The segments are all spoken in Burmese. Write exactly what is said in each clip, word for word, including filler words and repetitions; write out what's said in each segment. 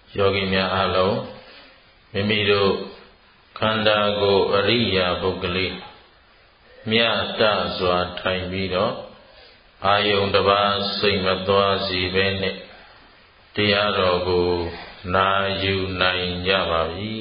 ယောဂီများအားလုံးမိမိတို့ခန္ဓာကိုယ်အရိယာပုဂ္ဂလိမြတ်တစွာထိုင်ပြီးတော့အာယုန်တစ်ပါးစိတ်မသွားစီပဲနဲ့တရားတော်ကိုနာယူနိုင်ကြပါပြီ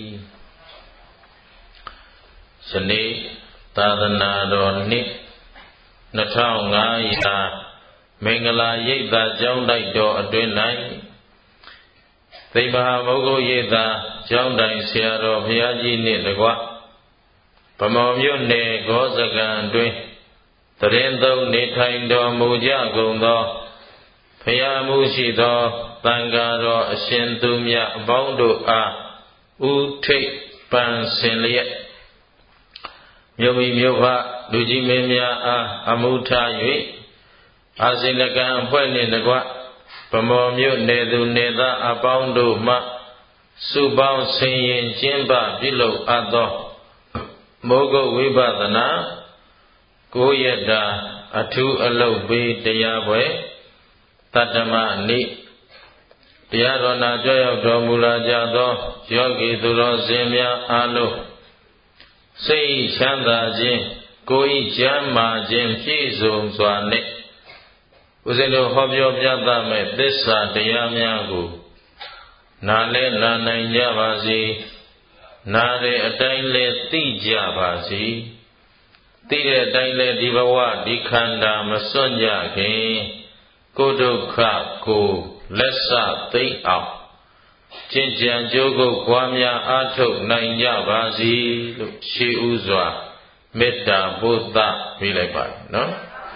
။ယနေ့သာသနာတော်နှစ်နှစ်ထောင်ငါးရာမင်္ဂလာရိပ်သာကျောင်းတိုက်တော်အတွင်း၌သိမ္မာမုဂ္ဂုရိပ်သာကျောင်းတိုင်ဆရာတော်ဘုရားကြီးနှင့်တကွဗမော်မြို့နယ်ဂောဇကံတွင်တရင်သုံးနေထိုင်တော်မူကြကုန်သောဘုရားမှုရှိသောသံဃာတော်အရှင်သူမြတ်အပေါင်းတို့အားဥထိပ်ပန်ဆင်လျက်မြို့မိမြို့ဖလူကြီးမင်းများအားအမှုထား၍အာဇိနကံအဖွဲ့နှင့်တကွဗမော်မြို့နယ်သူနယ်သားအပေါင်းတို့မှစုပေါင်းဆင်ရင်ကျင်းပပြုလုပ်အပ်သောမိုးကုတ်ဝိပဿနာကိုရတာအထူးအလုပ်ပေးတရားပွဲတတ္တမနေ့တရားတော်နာကြွရောက်တော်မူလာကြသောယောဂီသူတော်စင်များအားလုံးစိတ်ချမ်းသာခြင်းကိုယ်ဤကျမ်းမာခြင်းပြည့်စုံစွာနဲ့ဦးဇင်းတို့ဟောပြောပြသမဲ့သစ္စာတရားများကိုနားလဲနာနိုင်ကြပါစေနားတဲ့အတိုင်းလဲသိကြပါစေသိတဲ့အတိုင်းလဲဒီဘဝဒီခန္ဓာမစွန့်ကြခင်ကိုယ်ဒုက္ခကိုလက်စသိအောင်ကျင့်ကြံကြိုးကုပ်ပွားများအားထုတ်နိုင်ကြပါစေလို့ရှေးဥစွာမေတ္တာပို့သပေးလိုက်ပါနော်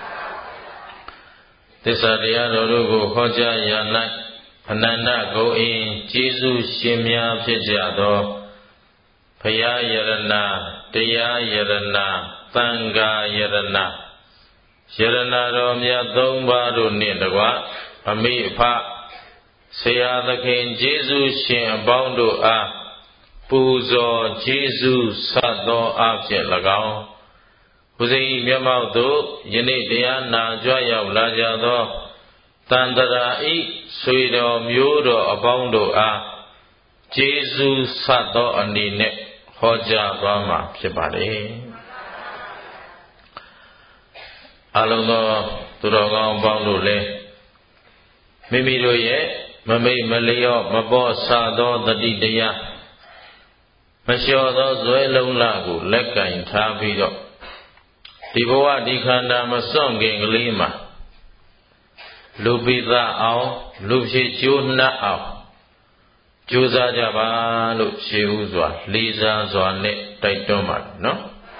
သစ္စာတရားတော်တို့ကိုဟောကြားရ၌အနန္တဂုဏ်အင်းကျေးဇူးရှင်များဖြစ်ကြသောဘုရားယရဏတရားယရဏသံဃာယရဏယရဏတော်မြတ်သုံးပါးတို့နှင့်တကွအမိအဖဆရာသခင်ကျေးဇူးရှင်အပေါင်းတို့အားပူဇော်ကျေးဇူးဆက်သောအဖြစ်၎င်းဘုဇင်မျက်မှောက်သို့ယနေ့တရားနာကြွရောက်လာကြသောတန်တရာဤဆွေတော်မျိုးတော်အပေါင်းတို့အားကျေးဇူးဆက်သောအနေနဲ့ဟောကြားသွားမှာဖြစ်ပါလေအလုံးသောသူတော်ကောင်းအပေါင်းတို့လည်းမိမိတို့ရဲ့မမိတ်မလျော့မပေါ်ဆသောတတိတရားမလျှော်သောဇွဲလုံးလကိုလက်ကင်ထားပြီးတော့ဒီဘဝဒီခန္ဓာမစွန့်ခင်ကလေးမှာလူပိသအောင်လူဖြစ်ကျိုးနှက်အောင်ကြိုးစားကြပါလို့ရှေးဥစွာလေးစားစွာနဲ့တိုက်တွန်းပါတယ်နော်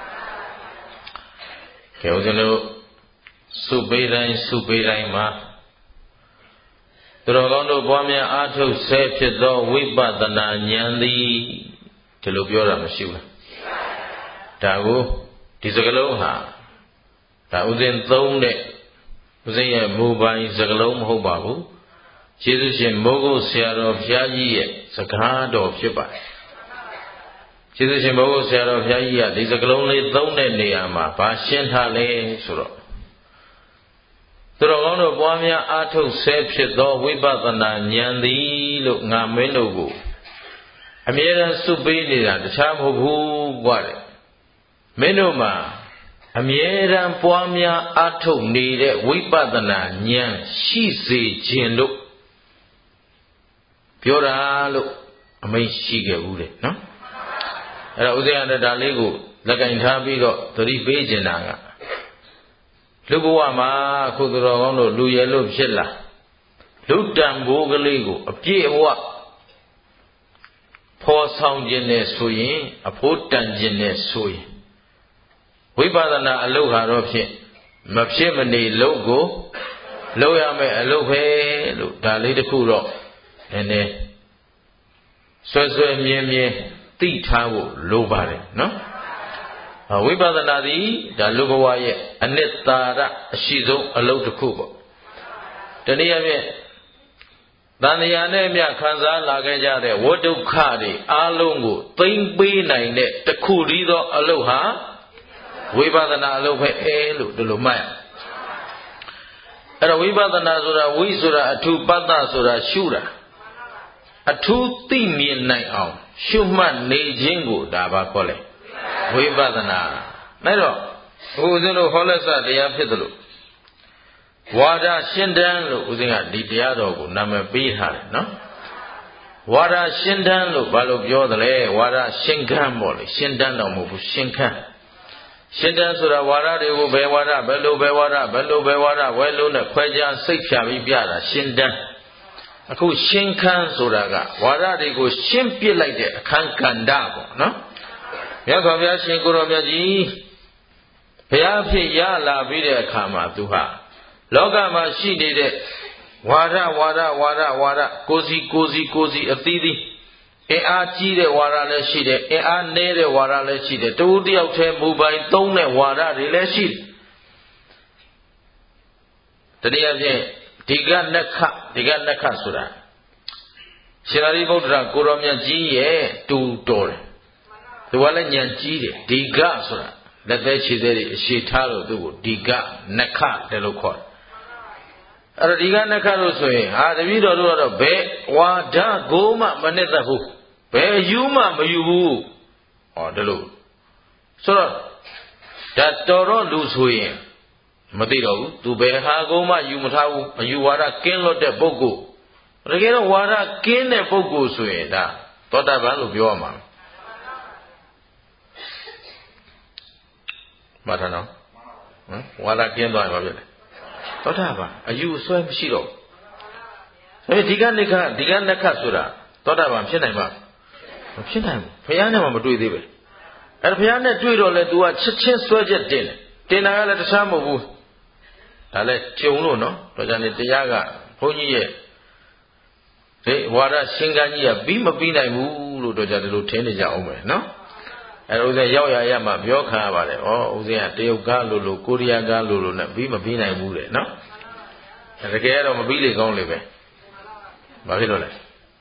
။ကဲဦးဇင်းတို့စုပေးတိုင်းစုပေးတိုင်းမှာသူတော်ကောင်းတို့ပွားများအားထုတ်ဆဲဖြစ်သောဝိပဿနာဉာဏ်သည်ဒီလိုပြောတာမရှိဘူးလား။ဒါကိုဒီစကလုံးဟာဒါဥစဉ်သုံးတဲ့ဥစဉ်ရဲ့မူပိုင်စကလုံးမဟုတ်ပါဘူး။ယေရှုရှင်မိုးကုတ်ဆရာတော်ဘုရားကြီးရဲ့စကားတော်ဖြစ်ပါတယ်။ယေရှုရှင်မိုးကုတ်ဆရာတော်ဘုရားကြီးကဒီစကလုံးလေးသုံးတဲ့နေရာမှာဘာရှင်းထားလဲဆိုတော့သူတော်ကောင်းတို့ပွားများအားထုတ်ဆဲဖြစ်သောဝိပဿနာဉာဏ်သည်လို့ငါမင်းတို့ကိုအမြဲတမ်းစုပေးနေတာတခြားမဟုတ်ဘူးကွာတဲ့မင်းတို့မှာအမြဲတမ်းပွားများအားထုတ်နေတဲ့ဝိပဿနာဉာဏ်ရှိစေခြင်းလို့ပြောတာလို့အမိန့်ရှိခဲ့ဘူးတဲ့နော်အဲ့တော့ဥစဉ်ရတဲ့ဒါလေးကိုလက်ကင်ထားပြီးတော့သတိပေးကျင်တာကလူဘဝမှာခုသူတော်ကောင်းတို့လူရည်လို့ဖြစ်လာလူတန်ဘိုးကလေးကိုအပြည့်အဝဖော်ဆောင်ခြင်းနဲ့ဆိုရင်အဖို့တန်ခြင်းနဲ့ဆိုရင်ဝိပဿနာအလုပ်ဟာတော့ဖြင့်မဖြစ်မနေလုပ်ကိုလုပ်ရမယ်အလုပ်ပဲလို့ဒါလေးတစ်ခုတော့နည်းနည်းဆွဲဆွဲမြဲမြဲသိထားဖို့လိုပါတယ်နော်ဝိပဿနာသည်ဒါလူဘဝရဲ့အနှစ်သာရအရှိဆုံးအလုပ်တစ်ခုပေါ့တနည်းအားဖြင့်တန်တရားနဲ့မြခံစားလာခဲ့ကြတဲ့ဝဋ်ဒုက္ခတွေအားလုံးကိုသိမ့်ပေးနိုင်တဲ့တစ်ခုတည်းသောအလုပ်ဟာဝိပဿနာအလုပ်ပဲအဲလို့ဒီလိုမှတ်ရအဲ့တော့ဝိပဿနာဆိုတာဝိဆိုတာအထုပတ္တဆိုတာရှုတာအထူးသိမြင်နိုင်အောင်ရှုမှတ်နေခြင်းကိုဒါပါခေါ်လေဝိပဿနာအဲ့တော့ဘုရားတို့ဟောလက်စတရားဖြစ်သလိုဝါဒရှင်းတန်းလို့ဦးဇင်းကဒီတရားတော်ကိုနာမည်ပေးထားတယ်နော်ဝါဒရှင်းတန်းလို့ဘာလို့ပြောသလဲဝါဒရှင်းခန်းပေါ့လေရှင်းတန်းတော့မဟုတ်ဘူးရှင်းခန်းရှင်းတန်းဆိုတာဝါဒတွေကိုဘယ်ဝါဒဘယ်လိုဘယ်ဝါဒဘယ်လိုဘယ်ဝါဒဝဲလို့နဲ့ခွဲခြားစိတ်ဖြာပြီးပြတာရှင်းတန်းအခုရှင်းခန်းဆိုတာကဝါဒတွေကိုရှင်းပြလိုက်တဲ့အခန်းကဏ္ဍပေါ့နော်မြတ်စွာဘုရားရှင်ကိုရောမြတ်ကြီးဘုရားဖြစ်ရလာပြီးတဲ့အခါမှာသူဟာလောကမှာရှိနေတဲ့ဝါဒဝါဒဝါဒဝါဒကိုစီကိုစီကိုစီအသီးသီးအင်အားကြီးတဲ့ဝါဒလည်းရှိတယ်အင်အားနည်းတဲ့ဝါဒလည်းရှိတယ်တဦးတယောက်တည်းမူပိုင်သုံးတဲ့ဝါဒတွေလည်းရှိတယ်တနည်းအားဖြင့်ဒီကနက္ခဒီကနက္ခဆိုတာရှင်သာရိပုတ္တရာကိုရောမြတ်ကြီးရဲ့တူတော်တယ်သူကလည်းဉာဏ်ကြီးတယ်ဒီကဆိုတာလက်သေးခြေသေးတွေအရှိထားလို့သူ့ကိုဒီကနက္ခတယ်လို့ခေါ်တယ်အဲ့တော့ဒီကနက္ခလို့ဆိုရင်ဟာတပည့်တော်တို့ကတော့ဘယ်ဝါဒကိုမှမနစ်သက်ဘူးဘယ်ယူမှမယူဘူးဟောဒါလို့ဆိုတော့ဒါတော်တော့လူဆိုရင်မသိတော့ဘူးသူဘယ်ဟာကိုမှယူမထားဘူးအယူဝါဒကင်းလွတ်တဲ့ပုဂ္ဂိုလ်တကယ်တော့ဝါဒကင်းတဲ့ပုဂ္ဂိုလ်ဆိုရင်ဒါသောတာပန်လို့ပြောရမှာမှတ်ထားနော်ဟမ်ဝါဒကင်းသွားရင်ဘာဖြစ်လဲသောတာပန်အယူဆွဲမရှိတော့ဘူးအဲဒီကနိခဒီကနက္ခဆိုတာသောတာပန်ဖြစ်နိုင်မှာမဖြစ်နိုင်ဘူးဘုရားနဲ့မှမတွေ့သေးပဲအဲဘုရားနဲ့တွေ့တော့လဲ तू ကချက်ချင်းဆွဲချက်တင်တယ်တင်တာကလည်းတခြားမဟုတ်ဘူးဒါလည်းကြုံလို့နော်တော်ကြနေတရားကဘုန်းကြီးရဲ့ဒီဝါဒရှင်းကန်းကြီးကပြီးမပြီးနိုင်ဘူးလို့တော်ကြတယ်လို့ထင်နေကြအောင်ပဲနော်အဲဥစဉ်ရောက်ရရမှပြောခံရပါတယ်ဩဥစဉ်ကတရုတ်ကားလို့လို့ကိုရီးယားကားလို့လို့နဲ့ပြီးမပြီးနိုင်ဘူးတဲ့နော်တကယ်တော့မပြီးလေကောင်းလေပဲဘာဖြစ်လို့လဲ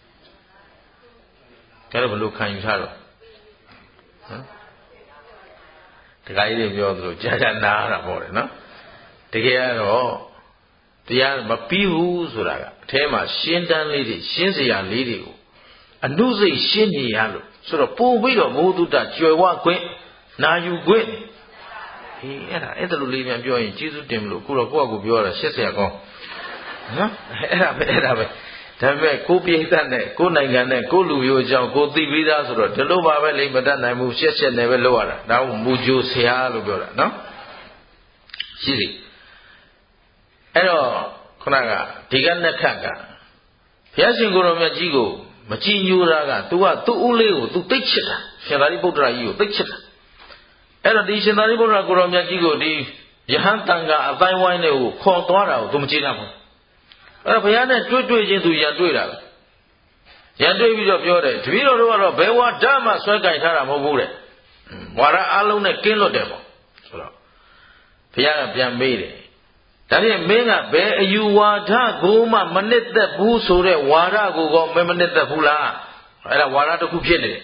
ကျတော့ဘလို့ခံယူထားတော့ဟမ်တခါကြီးတွေပြောသလိုကြာကြာနားတာပေါ့လေနော်တကယ်ကတော့တရားမပြီးဘူးဆိုတာကအထဲမှာရှင်းတန်းလေးတွေရှင်းစရာလေးတွေကိုအနုစိတ်ရှင်းနေရလို့ဆိုတော့ပို့ပြီးတော့ဘုသူတ္တကြွယ်ဝခွင့်နာယူခွင့်ဟေးအဲ့ဒါအဲ့ဒါလိုလေးပြန်ပြောရင်ကျေးဇူးတင်မလို့ကိုတော့ကိုယ့်အကူပြောရတာရှက်စရာကောင်းနော်အဲ့ဒါပဲအဲ့ဒါပဲဒါပေမဲ့ကိုပြည်သက်နဲ့ကိုနိုင်ငံနဲ့ကိုလူမျိုးအကြောင်းကိုသိပြီးသားဆိုတော့ဒီလိုပါပဲလိမ့်မတတ်နိုင်ဘူးရှက်ရှက်နဲ့ပဲလုပ်ရတာဒါကမူကြိုဆရာလို့ပြောတာနော်ရှိစီအဲ့တော့ခုနကဒီကနက္ခကဘုရားရှင်ကိုရောမြတ်ကြီးကိုမကြည်ညိုတာက तू ကသူ့ဦးလေးကို तू သိချစ်တာရှင်သာရိပုတ္တရာကြီးကိုသိချစ်တာအဲ့တော့ဒီရှင်သာရိပုတ္တရာကိုရောမြတ်ကြီးကိုဒီယဟန်တန်ကအတိုင်းဝိုင်းတွေကိုခေါ်သွားတာကို तू မကြည့်နိုင်ဘူးအဲ့တော့ဘုရားနဲ့တွေ့တွေ့ချင်း तू ရန်တွေ့တာပဲရန်တွေ့ပြီးတော့ပြောတယ်တပည့်တော်တို့ကတော့ဘယ်ဝါဒမှဆွဲကင်ထားတာမဟုတ်ဘူးတဲ့ဝါဒအလုံးနဲ့ကင်းလွတ်တယ်ပေါ့ဆိုတော့ဘုရားကပြန်မေးတယ်ဒါဖြင့်မင်းကဘယ်အယူဝါဒကိုမှမနစ်သက်ဘူးဆိုတဲ့ဝါဒကိုကောမင်းမနစ်သက်ဘူးလားအဲ့ဒါဝါဒတစ်ခုဖြစ်နေတယ်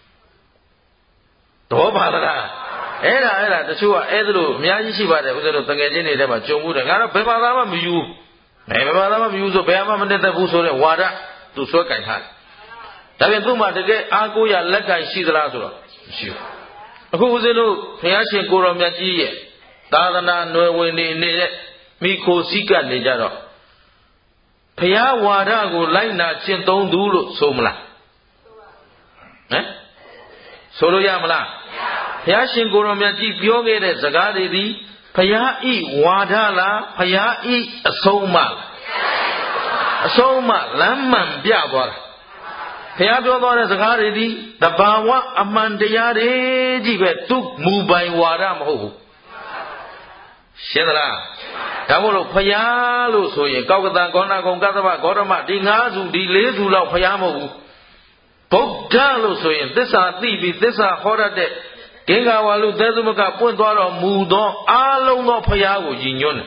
တော့ပါလားအဲ့ဒါအဲ့ဒါတချို့ကအဲ့ဒါလို့အများကြီးရှိပါတယ်ဦးဇင်းတို့တငယ်ချင်းတွေထဲမှာကြုံမှုတယ်ငါတော့ဘယ်ဘာသာမှမယူဘယ်ဘာသာမှမယူဆိုဘယ်မှမနစ်သက်ဘူးဆိုတဲ့ဝါဒသူဆွဲကင်ထားတယ်ဒါဖြင့်သူ့မှာတကယ်အားကိုးရလက်ကင်ရှိသလားဆိုတော့မရှိဘူးအခုဦးဇင်းတို့ဘုရားရှင်ကိုရောမြတ်ကြီးရဲ့သာသနာနွယ်ဝင်နေနေတဲ့မိခိုစည်းကပ်နေကြတော့ဘုရားဝါဒကိုလိုက်နာကျင့်သုံးသူလို့ဆိုမလားဟမ်ဆိုလို့ရမလားဘုရားရှင်ကိုရောမြတ်ကြီးပြောခဲ့တဲ့စကားတွေဒီဘုရားဤဝါဒလားဘုရားဤအဆုံးအမအဆုံးအမလမ်းမှန်ပြသွားတာဘုရားပြောသွားတဲ့စကားတွေဒီတဘာဝအမှန်တရားတွေကြီးပဲသူမူပိုင်ဝါဒမဟုတ်ဘူးရှင်းသလားဒါမို့လို့ဖယားလို့ဆိုရင်ကောက်ကတန်ကောဏဂုံကသဗ္ဗဂေါတမဒီငါးစုဒီလေးစုလောက်ဖယားမဟုတ်ဘူးဗုဒ္ဓလို့ဆိုရင်သစ္စာသိပြီးသစ္စာဟောတတ်တဲ့ဂင်္ဂဝါလူသဲသမကပွင့်သွားတော်မူသောအားလုံးသောဖယားကိုရည်ညွှန်းတယ်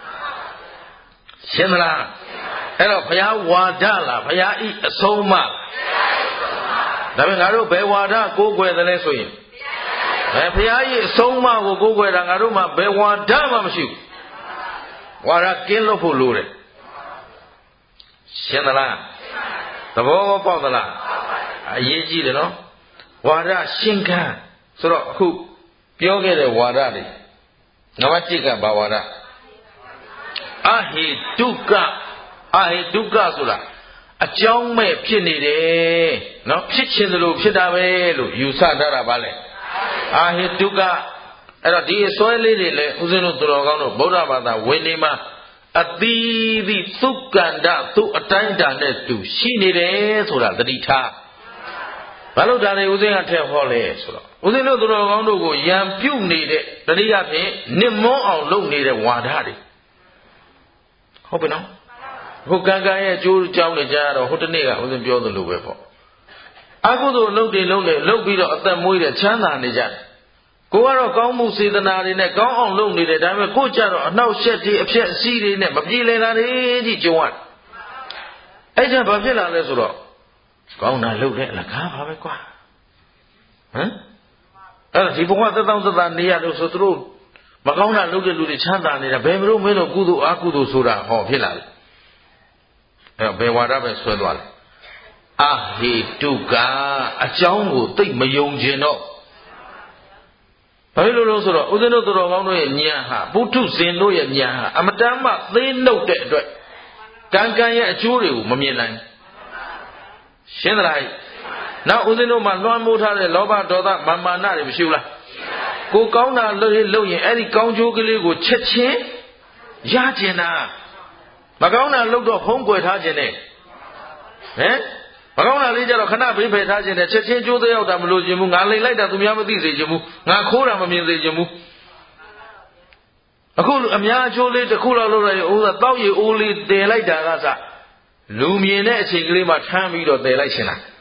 ရှင်းသလားအဲ့တော့ဖယားဝါဒလားဖယားဤအဆုံးအမဒါပေမဲ့ငါတို့ဘယ်ဝါဒကိုးကွယ်တယ်လဲဆိုရင်ဘယ်ဖယားဤအဆုံးအမကိုကိုးကွယ်တာငါတို့မှဘယ်ဝါဒမှမရှိဘူးဝါဒကင်းလို့ဖို့လိုတယ်ရှင်းသလားသဘောပေါက်သလားအရေးကြီးတယ်နော်ဝါဒရှင်းခန်းဆိုတော့အခုပြောခဲ့တဲ့ဝါဒတွေနံပါတ်တစ်ကဘာဝါဒအဟိတုကအဟိတုကဆိုတာအကြောင်းမဲ့ဖြစ်နေတယ်နော်ဖြစ်ခြင်းလို့ဖြစ်တာပဲလို့ယူဆတတ်တာပါလေအဟိတုကအဲ့တော့ဒီအစွဲလေးတွေလည်းဦးဇင်းတို့သူတော်ကောင်းတို့ဗုဒ္ဓဘာသာဝင်နေမှာအသီးသီးသုကန္တသူအတိုင်းတန်နဲ့သူရှိနေတယ်ဆိုတာသတိထားဘာလို့ဒါတွေဦးဇင်းကထည့်ဟောလဲဆိုတော့ဦးဇင်းတို့သူတော်ကောင်းတို့ကိုယံပြုတ်နေတဲ့တတိယဖြင့်နစ်မွန်းအောင်လုပ်နေတဲ့ဝါဒတွေဟုတ်ပြီနော်ဟိုကံကံရဲ့အကျိုးအကြောင်းတွေကြားတော့ဟိုတနေ့ကဦးဇင်းပြောသလိုပဲပေါ့အကုသိုလ်လုပ်တယ်လုပ်လေလုပ်ပြီးတော့အသက်မွေးတယ်ချမ်းသာနေကြတယ်ကိုကတော့ကောင်းမှုစေတနာတွေနဲ့ကောင်းအောင်လုပ်နေတယ်ဒါပေမဲ့ကိုကြတော့အနှောက်အယှက်တွေအဖြစ်အစည်းတွေနဲ့မပြေလည်တာတွေကြီးကြုံရတယ်အဲ့ကျဘာဖြစ်လာလဲဆိုတော့ကောင်းတာလုပ်တဲ့အလကားပါပဲကွာဟမ်အဲ့ဒါဒီဘဝသက်သောသက်သာနေရလို့ဆိုသူတို့မကောင်းတာလုပ်တဲ့လူတွေချမ်းသာနေတာဘယ်မလို့မင်းတို့ကုသိုလ်အကုသိုလ်ဆိုတာဟောဖြစ်လာလဲအဲ့တော့ဘယ်ဝါဒပဲဆွဲသွားလဲအဟိတုကအကြောင်းကိုသိမယုံကျင်တော့ဘာလို့လို့ဆိုတော့ဦးဇင်းတို့သူတော်ကောင်းတို့ရဲ့ဉာဏ်ဟာပုထုဇဉ်တို့ရဲ့ဉာဏ်ဟာအမတန်မှသေးနှုတ်တဲ့အတွက်ကံကံရဲ့အကျိုးတွေကိုမမြင်နိုင်ရှင်းသလားနောက်ဦးဇင်းတို့မှာလွှမ်းမိုးထားတဲ့လောဘဒေါသမာမာနတွေမရှိဘူးလားကိုကောင်းတာလုပ်ရင်လုပ်ရင်အဲ့ဒီကောင်းကျိုးကလေးကိုချက်ချင်းရကျင်တာမကောင်းတာလုပ်တော့ဖုံးကွယ်ထားခြင်းနဲ့ဟမ်မကောင်းတာလေးကြတော့ခဏဘေးဖယ်ထားခြင်းနဲ့ချက်ချင်းကျိုးသက်ရောက်တာမလို့ခြင်းဘူးငါလိမ့်လိုက်တာသူများမသိစေခြင်းဘူးငါခိုးတာမမြင်စေခြင်းဘူးအခုအများအချိုးလေးတစ်ခုလောက်လုပ်လိုက်ရင်ဥစ္စာတောက်ရည်အိုးလေးတည်လိုက်တာကစလူမြင်တဲ့အချိန်ကလေးမှာထမ်းပြီးတော့တည်လိုက်ရှင်လား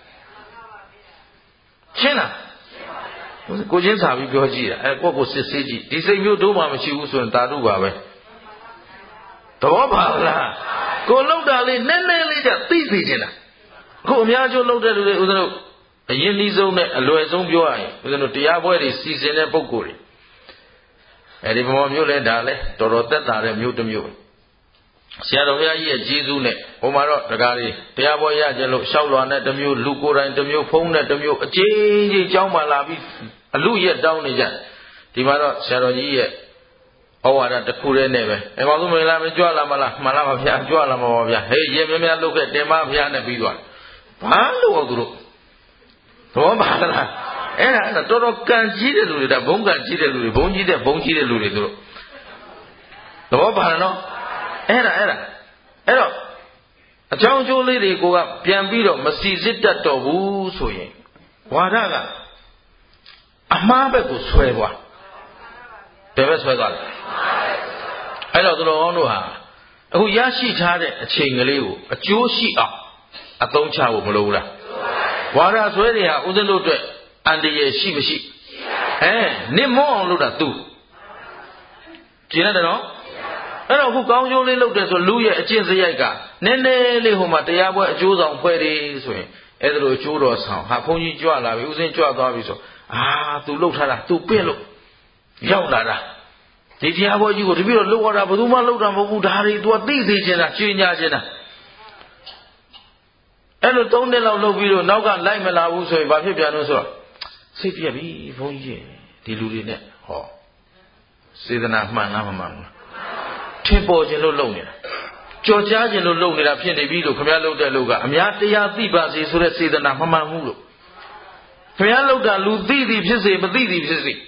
ရှင်းလားကိုချင်းစာပြီးပြောကြည့်တာအဲကိုကိုစစ်ဆေးကြည့်ဒီစိတ်မျိုးတို့မှမရှိဘူးဆိုရင်တာတုပါပဲသဘောပါလားကိုလောက်တာလေးနည်းနည်းလေးကြသိစေချင်တာအခုအများကျိုးလောက်တဲ့လူတွေဦးဇင်းတို့အရင်နှီးဆုံးနဲ့အလွယ်ဆုံးပြောရရင်ဦးဇင်းတို့တရားပွဲတွေစီစဉ်တဲ့ပုံကိုယ်တွေအဲဒီဘုံမျိုးလဲဒါလဲတော်တော်သက်သာတဲ့မျိုးတစ်မျိုးဆရာတော်ဘုရားကြီးရဲ့ကျေးဇူးနဲ့ဟိုမှာတော့တကားလေးတရားပွဲရကြလို့ရှောက်လွာနဲ့တစ်မျိုးလူကိုယ်တိုင်တစ်မျိုးဖုံးနဲ့တစ်မျိုးအချင်းချင်းကြောင်းမှလာပြီးအလူရက်တောင်းနေကြဒီမှာတော့ဆရာတော်ကြီးရဲ့ဩဝါဒတစ်ခုတည်းနဲ့ပဲအဲပါလို့မလားမကြွလာမလားမှန်လားပါဗျာကြွလာမှာပါဗျာဟေးရေမြများလုတ်ခဲ့တင်မဗျာနဲ့ပြီးသွားဘာလို့သူတို့တော့ပါလားအဲ့ဒါအဲ့ဒါတော်တော်ကံကြီးတဲ့လူတွေဒါဘုံကံကြီးတဲ့လူတွေဘုံကြီးတဲ့ဘုံကြီးတဲ့လူတွေသူတို့တော့ပါလားနော်အဲ့ဒါအဲ့ဒါအဲ့တော့အကြောင်းအကျိုးလေးတွေကိုကပြန်ပြီးတော့မစီစစ်တတ်တော့ဘူးဆိုရင်ဝါဒကအမှားဘက်ကိုဆွဲသွားဘယ်ဘက်ဆွဲသွားလဲအဲ့တော့သူတော်ကောင်းတို့ဟာအခုရရှိထားတဲ့အချိန်ကလေးကိုအကျိုးရှိအောင်အသုံးချဖို့မလိုဘူးလားဝါဒဆွဲတွေဟာဦးဇင်းတို့အတွက်အန္တရာယ်ရှိမရှိအဲနစ်မောအောင်လုပ်တာသူကျင်ရတယ်နော်အဲ့တော့အခုကောင်းကျိုးလေးလုပ်တယ်ဆိုလူရဲ့အကျင့်စရိုက်ကနည်းနည်းလေးဟိုမှာတရားပွဲအကျိုးဆောင်ဖွဲ့တယ်ဆိုရင်အဲ့ဒါလိုအကျိုးတော်ဆောင်ဟာဘုန်းကြီးကြွလာပြီဦးဇင်းကြွသွားပြီဆိုအာသူလှုပ်ထားတာသူပင့်လို့ရောက်လာတာဒီတရားပွဲကြီးကိုတပည့်တော်လှုပ်ရတာဘယ်သူမှလှုပ်တာမဟုတ်ဘူးဒါတွေ तू သိသိချင်တာကျွေးညာချင်တာအဲ့လိုသုံးနှစ်လောက်လှုပ်ပြီးတော့နောက်ကလိုက်မလာဘူးဆိုရင်ဘာဖြစ်ပြန်လို့ဆိုတော့စိတ်ပြက်ပြီဘုန်းကြီးဒီလူတွေနဲ့ဟောစေတနာမှန်လားမမှန်ဘူးထင်ပေါ်ခြင်းလို့လုပ်နေတာကြော်ကြားခြင်းလို့လုပ်နေတာဖြစ်နေပြီလို့ခမည်းလုပ်တဲ့လူကအများတရားသိပါစေဆိုတဲ့စေတနာမမှန်ဘူးလို့ခမည်းလုပ်တာလူသိသည်ဖြစ်စေမသိသည်ဖြစ်စေ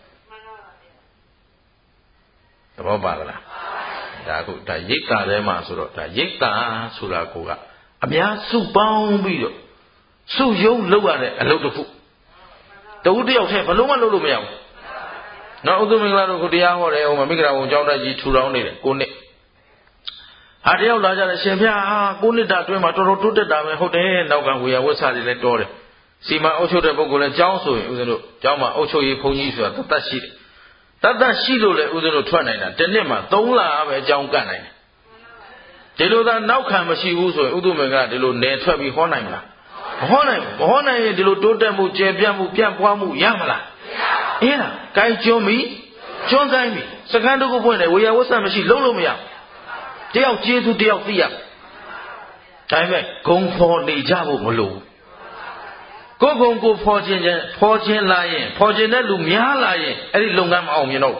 သဘောပါလားဒါခုဒါရိတ်တာထဲမှာဆိုတော့ဒါရိတ်တာဆိုတာကိုကအများစုပေါင်းပြီးတော့စုယုံလုပ်ရတဲ့အလုပ်တစ်ခုတဝုတယောက်ထဲဘလုံးမလုပ်လို့မရဘူးနော်ဥဒ္ဓမင်္ဂလာတို့ခုတရားဟောတယ်ဟိုမှာမိဂရာဘုံကျောင်းတိုက်ကြီးထူထောင်နေတယ်ကိုနှစ်ဟာတယောက်လာကြတယ်ရှင်ဖျားဟာကိုနှစ်တာအတွင်းမှာတော်တော်တိုးတက်တာပဲဟုတ်တယ်နောက်ကဝေယဝတ်စာတွေလည်းတော်တယ်စီမံအုပ်ချုပ်တဲ့ပုဂ္ဂိုလ်လည်းကျောင်းဆိုရင်ဥဒ္ဓတို့ကျောင်းမှာအုပ်ချုပ်ရေးဘုန်းကြီးဆိုတာတတ်ရှိတယ်တတ်တတ်ရှိလို့လည်းဥဒ္ဓတို့ထွက်နိုင်တာတစ်နှစ်မှာသုံးလပဲအကြောင်းကတ်နိုင်တယ်ဒီလိုသာနောက်ခံမရှိဘူးဆိုရင်ဥဒ္ဓမင်္ဂလာဒီလိုနယ်ထွက်ပြီးဟောနိုင်မလားမဟောနိုင်ဘူးမဟောနိုင်ရင်ဒီလိုတိုးတက်မှုကျေပြတ်မှုပြန့်ပွားမှုရမလားအေးလားကိုင်းကျွန်းပြီကျွန်းဆိုင်ပြီစကန်းတစ်ခုပွင့်တယ်ဝေယဝတ်ဆမရှိလုံးလို့မရတယောက်ကျေးဇူးတယောက်သိရဒါပေမဲ့ဂုံဖော်နေကြဖို့မလိုကိုယ်ကုံကိုဖော်ခြင်းချင်းဖော်ခြင်းလာရင်ဖော်ခြင်းတဲ့လူများလာရင်အဲ့ဒီလုပ်ငန်းမအောင်မြင်တော့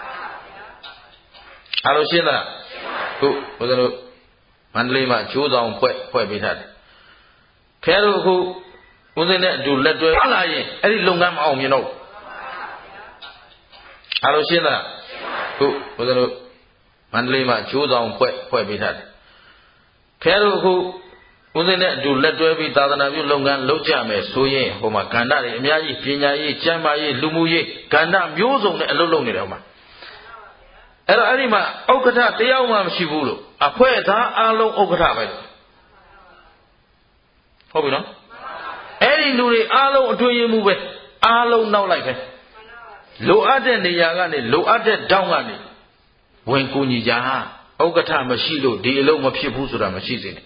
အားလို့ရှင်းလားခုဘုရားတို့မန္တလေးမှာကျိုးဆောင်ဖွဲ့ဖွဲ့ပေးထားတယ်ခဲတို့အခုဦးစင်းနဲ့အတူလက်တွဲလာရင်အဲ့ဒီလုပ်ငန်းမအောင်မြင်တော့အားလို့ရှင်းလားခုဘုရားတို့မန္တလေးမှာကျိုးဆောင်ဖွဲ့ဖွဲ့ပေးထားတယ်ခဲတို့အခုဦးစင်းနဲ့အတူလက်တွဲပြီးသာသနာပြုလုပ်ငန်းလုပ်ကြမယ်ဆိုရင်ဟိုမှာကဏ္ဍတွေအများကြီးပညာရေးကျမ်းမာရေးလူမှုရေးကဏ္ဍမျိုးစုံနဲ့အလုပ်လုပ်နေတယ်ဟိုမှာအဲ့တော့အဲ့ဒီမှာဥက္ကဋ္ဌတယောက်မှမရှိဘူးလို့အဖွဲ့သားအားလုံးဥက္ကဋ္ဌပဲဟုတ်ပြီနော်အဲ့ဒီလူတွေအားလုံးအတွင်းရမှုပဲအားလုံးနောက်လိုက်ပဲလိုအပ်တဲ့နေရာကနေလိုအပ်တဲ့တောင်းကနေဝင်ကူညီကြဥက္ကဋ္ဌမရှိလို့ဒီအလုပ်မဖြစ်ဘူးဆိုတာမရှိစေနဲ့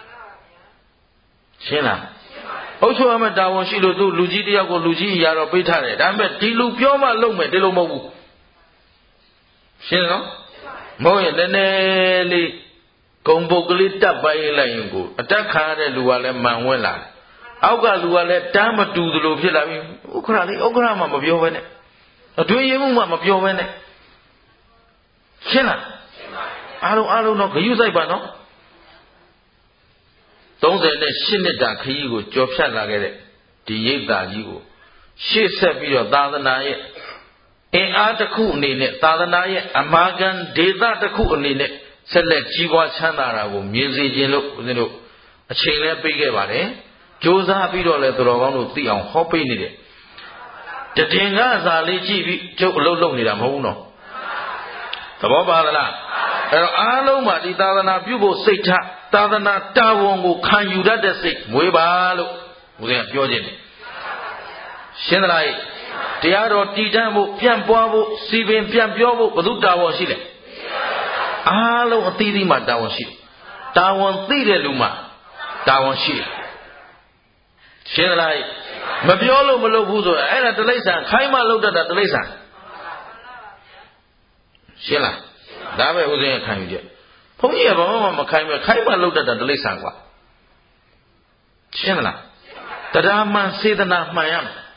ရှင်းလားအုပ်ချုပ်ရမယ့်တာဝန်ရှိလို့သူလူကြီးတယောက်ကိုလူကြီးအရာတော့ပေးထားတယ်ဒါပေမဲ့ဒီလူပြောမှလုပ်မယ်ဒီလိုမဟုတ်ဘူးရှင်းနော်မဟုတ်ရင်နည်းနည်းလေးဂုံပုတ်ကလေးတက်ပိုင်းလိုက်ရင်ကိုအတက်ခါရတဲ့လူကလည်းမှန်ဝင်လာတယ်အောက်ကလူကလည်းတမ်းမတူသလိုဖြစ်လာပြီဥက္ကဋ္ဌလေးဥက္ကဋ္ဌမှမပြောဘဲနဲ့အတွင်းရမှုမှမပြောဘဲနဲ့ရှင်းလားအားလုံးအားလုံးတော့ဂရုစိုက်ပါနော်သုံးဆယ်နဲ့ရှစ်နှစ်တာခရီးကိုကြော်ဖြတ်လာခဲ့တဲ့ဒီရိပ်သာကြီးကိုရှေ့ဆက်ပြီးတော့သာသနာရဲ့အင်အားတစ်ခုအနေနဲ့သာသနာရဲ့အမာခံဒေသတစ်ခုအနေနဲ့ဆက်လက်ကြီးပွားချမ်းသာတာကိုမြင်စေခြင်းလို့ဦးဇင်းတို့အချိန်လဲပေးခဲ့ပါတယ်ကြိုးစားပြီးတော့လဲသူတော်ကောင်းတို့သိအောင်ဟောပေးနေတယ်တည်ငါစာလေးကြည့်ပြီးကျုပ်အလုပ်လုပ်နေတာမဟုတ်ဘူးနော်သဘောပါသလားအဲ့တော့အားလုံးမှာဒီသာသနာပြုဖို့စိတ်ထားသာသနာတာဝန်ကိုခံယူတတ်တဲ့စိတ်မွေးပါလို့ဦးဇင်းကပြောခြင်းတယ်ရှင်းသလားတရားတော်တည်တံ့ဖို့ပြန့်ပွားဖို့စီပင်ပြန့်ပြောဖို့ဘု து တာဝန်ရှိတယ်အားလုံးအသီးသီးမှာတာဝန်ရှိတယ်တာဝန်သိတဲ့လူမှာတာဝန်ရှိတယ်ရှင်းသလားမပြောလို့မလုပ်ဘူးဆိုရင်အဲ့ဒါတိရစ္ဆာန်ခိုင်းမှလုပ်တတ်တာတိရစ္ဆာန်ရှင်းလားဒါပဲဦးဇင်းရဲ့ခံယူချက်ဘုန်းကြီးကဘာမှမခိုင်းပဲခိုင်းမှလုပ်တတ်တာတိရစ္ဆာန်ကွာရှင်းလားတရားမှန်စေတနာမှန်ရမယ်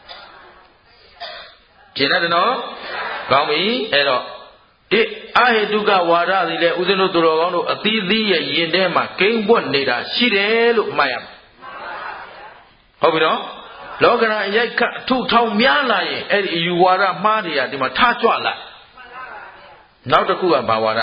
ရှင်းတယ်နော်ကောင်းပြီအဲ့တော့ဒီအဟေတုကဝါဒသည်လေဦးဇင်းတို့သူတော်ကောင်းတို့အသီးသီးရဲ့ယင်ထဲမှာကိန်းပွက်နေတာရှိတယ်လို့မှတ်ရမယ်ဟုတ်ပြီနော်လောကရန်ရိုက်ခတ်အထုထောင်များလာရင်အဲ့ဒီအယူဝါဒမှားတွေကဒီမှာထားကြွလာနောက်တစ်ခုကဘာဝါဒ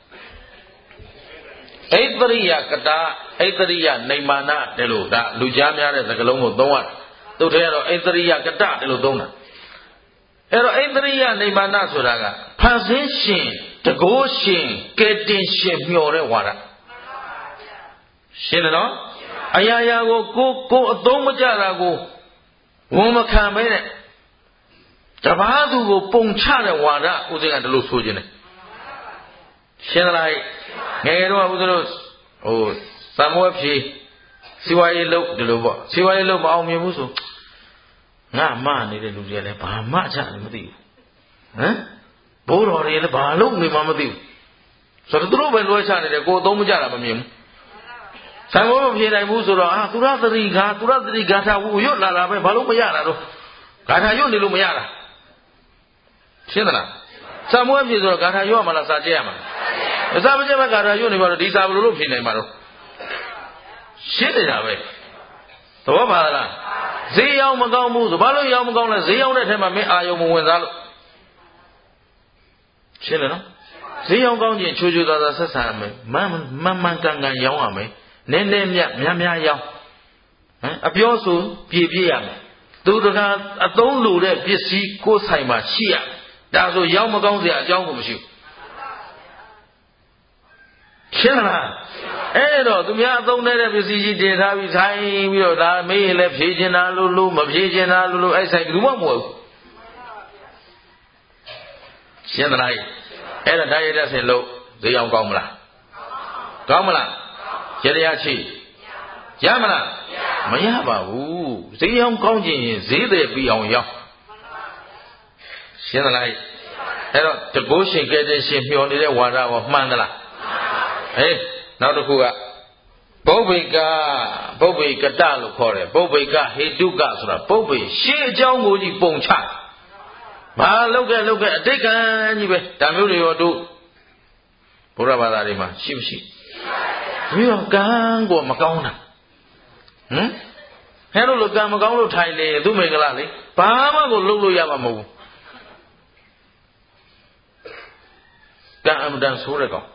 ဣတရိယကတာဣတရိယနေမာနတယ်လို့ဒါလူကြားများတဲ့စကားလုံးကိုသုံးရတယ်သူတည်းကတော့ဣတရိယကတတယ်လို့သုံးတာအဲ့တော့ဣတရိယနေမာနဆိုတာကဖန်ဆင်းရှင်တကိုးရှင်ကဲတင်ရှင်မျှော်တဲ့ဝါဒရှင်းတယ်နော်အရာရာကိုကိုကိုအသုံးမကျတာကိုဝန်မခံပဲနဲ့တပားသူကိုပုံချတဲ့ဝါဒဦးဇင်းကဒီလိုဆိုခြင်းတယ်ရှင်းသလားငယ်ငယ်တော့ဦးဇင်းတို့ဟိုသံမွဲဖြေစီဝါရေးလုပ်ဒီလိုပေါ့စီဝါရေးလုပ်မအောင်မြင်ဘူးဆိုငါမနေတဲ့လူတွေလည်းဘာမှချလည်းမသိဘူးဟမ်ဘိုးတော်တွေလည်းဘာလုပ်နေမှမသိဘူးဆိုတော့သူတို့ပဲလွှဲချနေတယ်ကိုယ်အသုံးမကျတာမမြင်ဘူးသံမွဲမဖြေနိုင်ဘူးဆိုတော့အာသူရသတိကာသူရသတိဂါထာဝရွတ်လာတာပဲဘာလို့မရတာတော့ဂါထာရွတ်နေလို့မရတာရှင်းသလားသံမွဲဖြေဆိုတော့ဂါထာရွတ်ရမှာလားစာကြည့်ရမှာလားအစာမကျမဲ့ဂါထာရွတ်နေပါတော့ဒီစာဘယ်လိုလုပ်ဖြေနိုင်မှာတော့ရှင်းနေတာပဲသဘောပါလားဈေးရောက်မကောင်းဘူးဆိုဘာလို့ရောက်မကောင်းလဲဈေးရောက်တဲ့ထဲမှာမင်းအာယုံမဝင်စားလို့ရှင်းတယ်နော်ဈေးရောက်ကောင်းခြင်းချိုးချိုးသားသားဆက်ဆံရမယ်မှန်မှန်မှန်ကန်ကန်ရောင်းရမယ်နည်းနည်းမြတ်များများရောင်းဟမ်အပြောဆိုပြည့်ပြည့်ရမယ်သူတကားအသုံးလိုတဲ့ပစ္စည်းကိုယ်ဆိုင်မှာရှိရဒါဆိုရောက်မကောင်းစရာအကြောင်းကိုမရှိဘူးရှင်းလားအဲ့တော့သူများအသုံးတဲ့ပစ္စည်းကြီးတင်ထားပြီးထိုင်ပြီးတော့ဒါမေးရင်လည်းဖြေချင်တာလို့လို့မဖြေချင်တာလို့လို့အဲ့ဆိုင်ဘူးမှမဟုတ်ဘူးရှင်းသလားအဲ့ဒါဒါရတဲ့ဆင်လို့ဈေးအောင်ကောင်းမလားကောင်းမလားရတရားချိရမလားမရပါဘူးဈေးအောင်ကောင်းခြင်းရင်ဈေးတယ်ပြီးအောင်ရောက်ရှင်းသလားအဲ့တော့တကုရှင်ကဲတဲ့ရှင်မျောနေတဲ့ဝါဒကိုမှန်သလားဟေးနောက်တစ်ခုကပုဗ္ဗေကပုဗ္ဗေကတလို့ခေါ်တယ်ပုဗ္ဗေကဟေတုကဆိုတာပုဗ္ဗေရှေးအကြောင်းကိုကြီးပုံချဘာလောက်ခဲ့လောက်ခဲ့အတိတ်ကံကြီးပဲဒါမျိုးတွေရောတို့ဘုရားဘာသာတွေမှာရှိမရှိပြီးတော့ကံကိုမကောင်းတာဟမ်ဟဲ့လို့ကံမကောင်းလို့ထိုင်နေသူမိန်ကလားလေဘာမှကိုလုပ်လို့ရမှာမဟုတ်ဘူးကံအမှန်တန်ဆိုးတဲ့ကောင်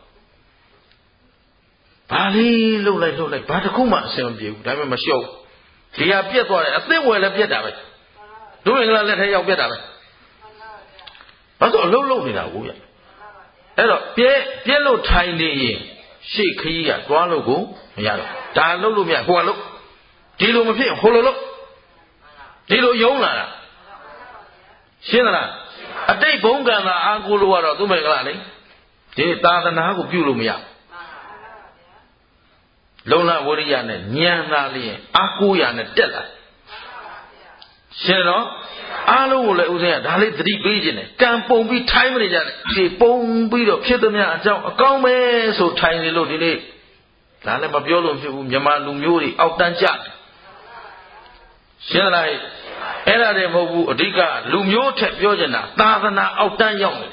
ဘာလေးလှုပ်လိုက်လှုပ်လိုက်ဘာတစ်ခုမှအဆင်မပြေဘူးဒါပေမဲ့မလျှော့ဒီဟာပြက်သွားတယ်အသစ်ဝယ်လည်းပြက်တာပဲတို့မင်္ဂလာလက်ထဲရောက်ပြက်တာပဲဘာလို့အလုံးလုံးနေတာကိုရအဲ့တော့ပြက်ပြက်လို့ထိုင်နေရင်ရှေ့ခကြီးကသွားလို့ကိုမရတော့ဒါလှုပ်လို့မရဟိုကလှုပ်ဒီလိုမဖြစ်ဟိုလိုလှုပ်ဒီလိုယုံလာတာရှင်းသလားအတိတ်ဘုံကံသာအာကိုလို့ကတော့သူမင်္ဂလာလေဒီသာသနာကိုပြုလို့မရလုံလဝရိယနဲ့ဉာဏ်သာလျင်အာကိုရနဲ့တက်လာရှင်းတော့အားလုံးကိုလည်းဥစဉ်ကဒါလေးသတိပေးခြင်းနဲ့ကံပုံပြီးထိုင်းမနေကြနဲ့ဒီပုံပြီးတော့ဖြစ်သမျှအကြောင်းအကောင်းပဲဆိုထိုင်နေလို့ဒီနေ့ဒါလည်းမပြောလို့ဖြစ်ဘူးမြန်မာလူမျိုးတွေအောက်တန်းကြတယ်ရှင်းလားအဲ့ဒါတည်းမဟုတ်ဘူးအဓိကလူမျိုးထက်ပြောချင်တာသာသနာအောက်တန်းရောက်နေ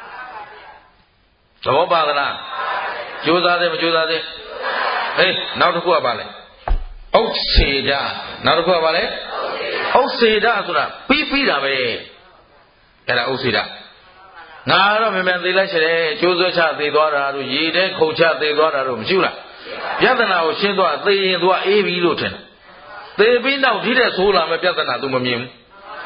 သဘောပါသလားကြိုးစားတယ်မကြိုးစားတယ်ဟေးနောက်တစ်ခုကပါလဲဥစ္စေဒနောက်တစ်ခုကပါလဲဥစ္စေဒဆိုတာပြီးပြီးတာပဲအဲ့ဒါဥစ္စေဒငါတော့မြန်မြန်သေးလိုက်ချင်တယ်ကျိုးဆွဲချသေးသွားတာတို့ရေထဲခုန်ချသေးသွားတာတို့မရှိဘူးလားပြဿနာကိုရှင်းသွားသေရင်သူကအေးပြီလို့ထင်တယ်သေပြီးနောက်ဒီတဲ့ဆိုးလာမဲ့ပြဿနာ तू မမြင်ဘူး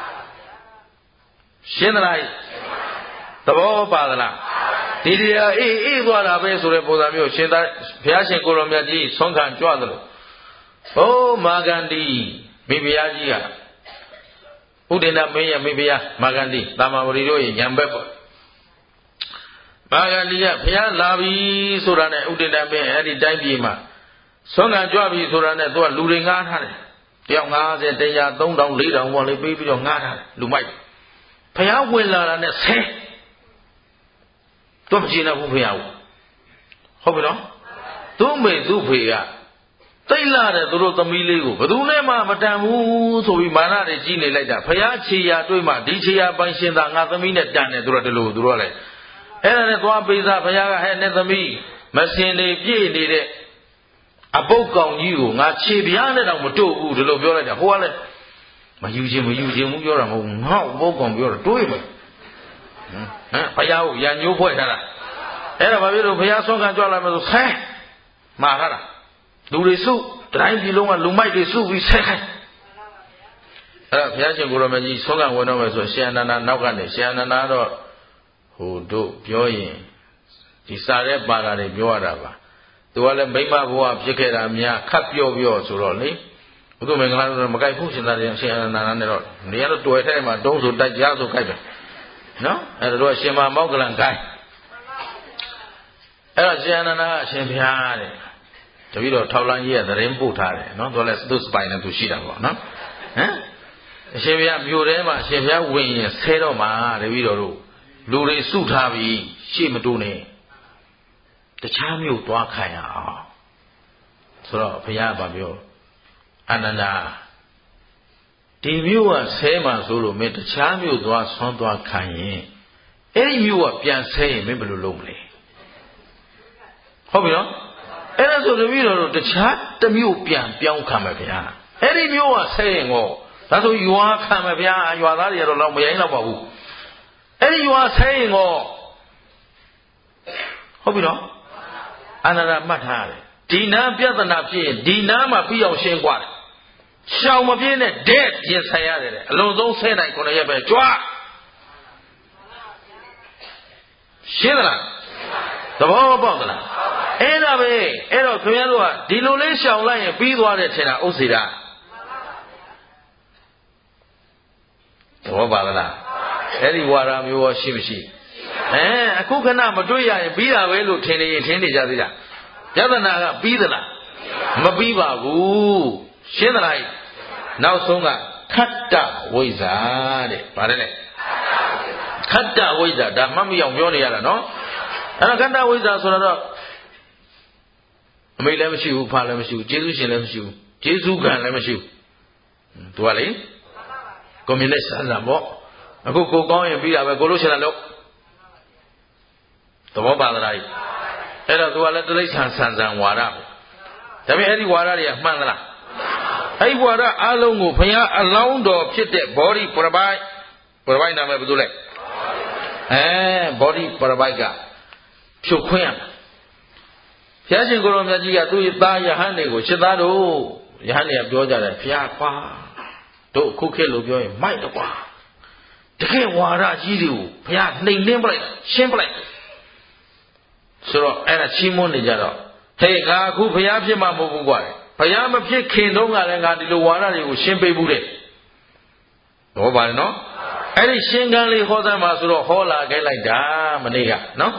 ရှင်းသလားသဘောပါသလားဒီတရားအေးအေးသွားတာပဲဆိုတဲ့ပုံစံမျိုးရှင်သာဘုရားရှင်ကိုရောမြတ်ကြီးဆုံးခံကြွသလိုဘုမာဂန္ဒီမိဖုရားကြီးကဥဒိဏမင်းရဲ့မိဖုရားမာဂန္ဒီတာမဝရီတို့ရဲ့ညံဘက်ပေါ့မာဂန္ဒီကဘုရားလာပြီဆိုတာနဲ့ဥဒိဏမင်းအဲ့ဒီတိုင်းပြည်မှာဆုံးခံကြွပြီဆိုတာနဲ့သူကလူတွေငားထားတယ်တယောက်၅၀တရာသုံးထောင်လေးထောင်ပေါ့လေပေးပြီးတော့ငားထားတယ်လူမိုက်ဘုရားဝင်လာတာနဲ့ဆဲတော့မကျင်တော့ဘူးဖေရဟုတ်ပြီနော်သူ့မေသူ့ဖေကတိတ်လာတဲ့သူတို့သမီးလေးကိုဘယ်သူနဲ့မှမတန်ဘူးဆိုပြီးမာနတွေကြီးနေလိုက်တာဖယားခြေရာတွေးမှဒီခြေရာပိုင်ရှင်သာငါသမီးနဲ့တန်တယ်သူတို့တလို့သူတို့ကလည်းအဲ့ဒါနဲ့သွားပေးစားဖယားကဟဲ့နဲ့သမီးမစင်နေပြည့်နေတဲ့အပုတ်ကောင်ကြီးကိုငါခြေပြားနဲ့တော့မတို့ဘူးဒီလိုပြောလိုက်တာဟိုကလည်းမယူခြင်းမယူခြင်းဘူးပြောတာမဟုတ်ငါ့အပုတ်ကောင်ပြောတာတွေးမယ်ဟမ်ဘုရားကိုရံညိုးဖွဲ့ထားတာအဲ့ဒါဘာဖြစ်လို့ဘုရားဆုံးခံကြွလာမယ်ဆိုဆဲမှာထားတာလူတွေစုတိုင်းပြည်လုံးကလူမိုက်တွေစုပြီးဆဲခိုင်းအဲ့ဒါဘုရားရှင်ကိုရောမကြီးဆုံးခံဝင်တော့မယ်ဆိုရှင်အနန္ဒာနောက်ကနေရှင်အနန္ဒာတော့ဟိုတို့ပြောရင်ဒီစာရဲပါတာတွေပြောရတာပါသူကလည်းမိမဘဝဖြစ်ခဲ့တာများခတ်ပြော့ပြော့ဆိုတော့လေဘုသူမင်္ဂလာတော့မကြိုက်ဘူးရှင်သာရှင်အနန္ဒာနဲ့တော့နေရာတော့တွေ့ထဲမှာတုံးဆိုတိုက်ကြားဆိုကြိုက်ပဲနော်အဲ့ဒါတော့ရှင်မမောက္ကလံကိုင်းအဲ့တော့ရှင်အနန္ဒာကအရှင်ဘုရားတဲ့တပည့်တော်ထောက်လန်းကြီးရဲ့သတင်းပို့ထားတယ်နော်သူလည်းသူ့စပိုင်နဲ့သူရှိတာပေါ့နော်ဟမ်အရှင်ဘုရားမြို့ထဲမှာအရှင်ဘုရားဝင်ရင်ဆဲတော့မှာတပည့်တော်တို့လူတွေစုထားပြီးရှေ့မတိုးနဲ့တခြားမြို့သွားခံရအောင်ဆိုတော့ဘုရားကပြောအနန္ဒာဒီမြို့ကဆဲမှဆိုလို့မင်းတခြားမြို့သွားဆွမ်းသွားခံရင်အဲ့ဒီမြို့ကပြန်ဆဲရင်မင်းဘယ်လိုလုပ်မလဲဟုတ်ပြီနော်အဲ့ဒါဆိုတပည့်တော်တို့တခြားတစ်မြို့ပြန်ပြောင်းခံမယ်ဗျာအဲ့ဒီမြို့ကဆဲရင်ကောဒါဆိုရွာခံမယ်ဗျာရွာသားတွေကတော့တော့မရိုင်းတော့ပါဘူးအဲ့ဒီရွာဆဲရင်ကောဟုတ်ပြီနော်အနန္ဒာမှတ်ထားတယ်ဒီနာပြဿနာဖြစ်ရင်ဒီနာမှာပြီးအောင်ရှင်းกว่าတယ်ရှောင်မပြင်းနဲ့တဲ့ပြင်ဆိုင်ရတယ်အလုံးစုံဆဲနိုင်ခုနှစ်ရက်ပဲကြွားရှင်းသလားသဘောပေါက်သလားအဲ့ဒါပဲအဲ့တော့ခင်ဗျားတို့ကဒီလိုလေးရှောင်လိုက်ရင်ပြီးသွားတယ်ထင်တာဥစ္စေတာသဘောပါလားအဲ့ဒီဝါဒမျိုးရောရှိမရှိအဲအခုခဏမတွေ့ရရင်ပြီးတာပဲလို့ထင်နေရင်ထင်နေကြသေးတာယတနာကပြီးသလားမပြီးပါဘူးရှင်းသလားနောက်ဆုံးကခတ္တဝိဇ္ဇာတဲ့ဗါတယ်လေခတ္တဝိဇ္ဇာဒါမှတ်မရအောင်ပြောနေရတာနော်အဲ့ဒါခတ္တဝိဇ္ဇာဆိုတော့အမေလည်းမရှိဘူးဖာလည်းမရှိဘူးကျေးဇူးရှင်လည်းမရှိဘူးကျေးဇူးခံလည်းမရှိဘူးသူကလေကွန်မြူနစ်ဆန်းဆန်းပေါ့အခုကိုကောင်းရင်ပြီးတာပဲကိုလို့ရှင်လည်းလို့သဘောပါသလားအဲ့တော့သူကလည်းတိရစ္ဆာန်ဆန်းဆန်းဝါဒဒါပေမဲ့အဲ့ဒီဝါဒတွေကမှန်သလားအဲ့ဒီဝါဒအလုံးကိုဘုရားအလောင်းတော်ဖြစ်တဲ့ body ပရပိုက်ပရပိုက်နာမည်ဘယ်သူလဲအဲ body ပရပိုက်ကဖြုတ်ခွင်းရမှာဘုရားရှင်ကိုရောမြတ်ကြီးကသူ့ရဲ့သားယဟန်တွေကိုရှစ်သားတို့ယဟန်တွေကပြောကြတယ်ဘုရားကွာတို့ခုခေတ်လို့ပြောရင်မိုက်တော့ကွာတကယ်ဝါဒကြီးတွေကိုဘုရားနှိမ်နှင်းပလိုက်ရှင်းပလိုက်ဆိုတော့အဲ့ဒါချီးမွမ်းနေကြတော့ဟေးငါအခုဘုရားဖြစ်မှာမဟုတ်ဘူးကွာဘုရားမဖြစ်ခင်တုန်းကလည်းငါဒီလိုဝါဒတွေကိုရှင်းပေးဘူးတဲ့ဟောပါလေနော်အဲ့ဒီရှင်းကန်းလေးဟောသားမှာဆိုတော့ဟောလာခဲ့လိုက်တာမနေ့ကနော်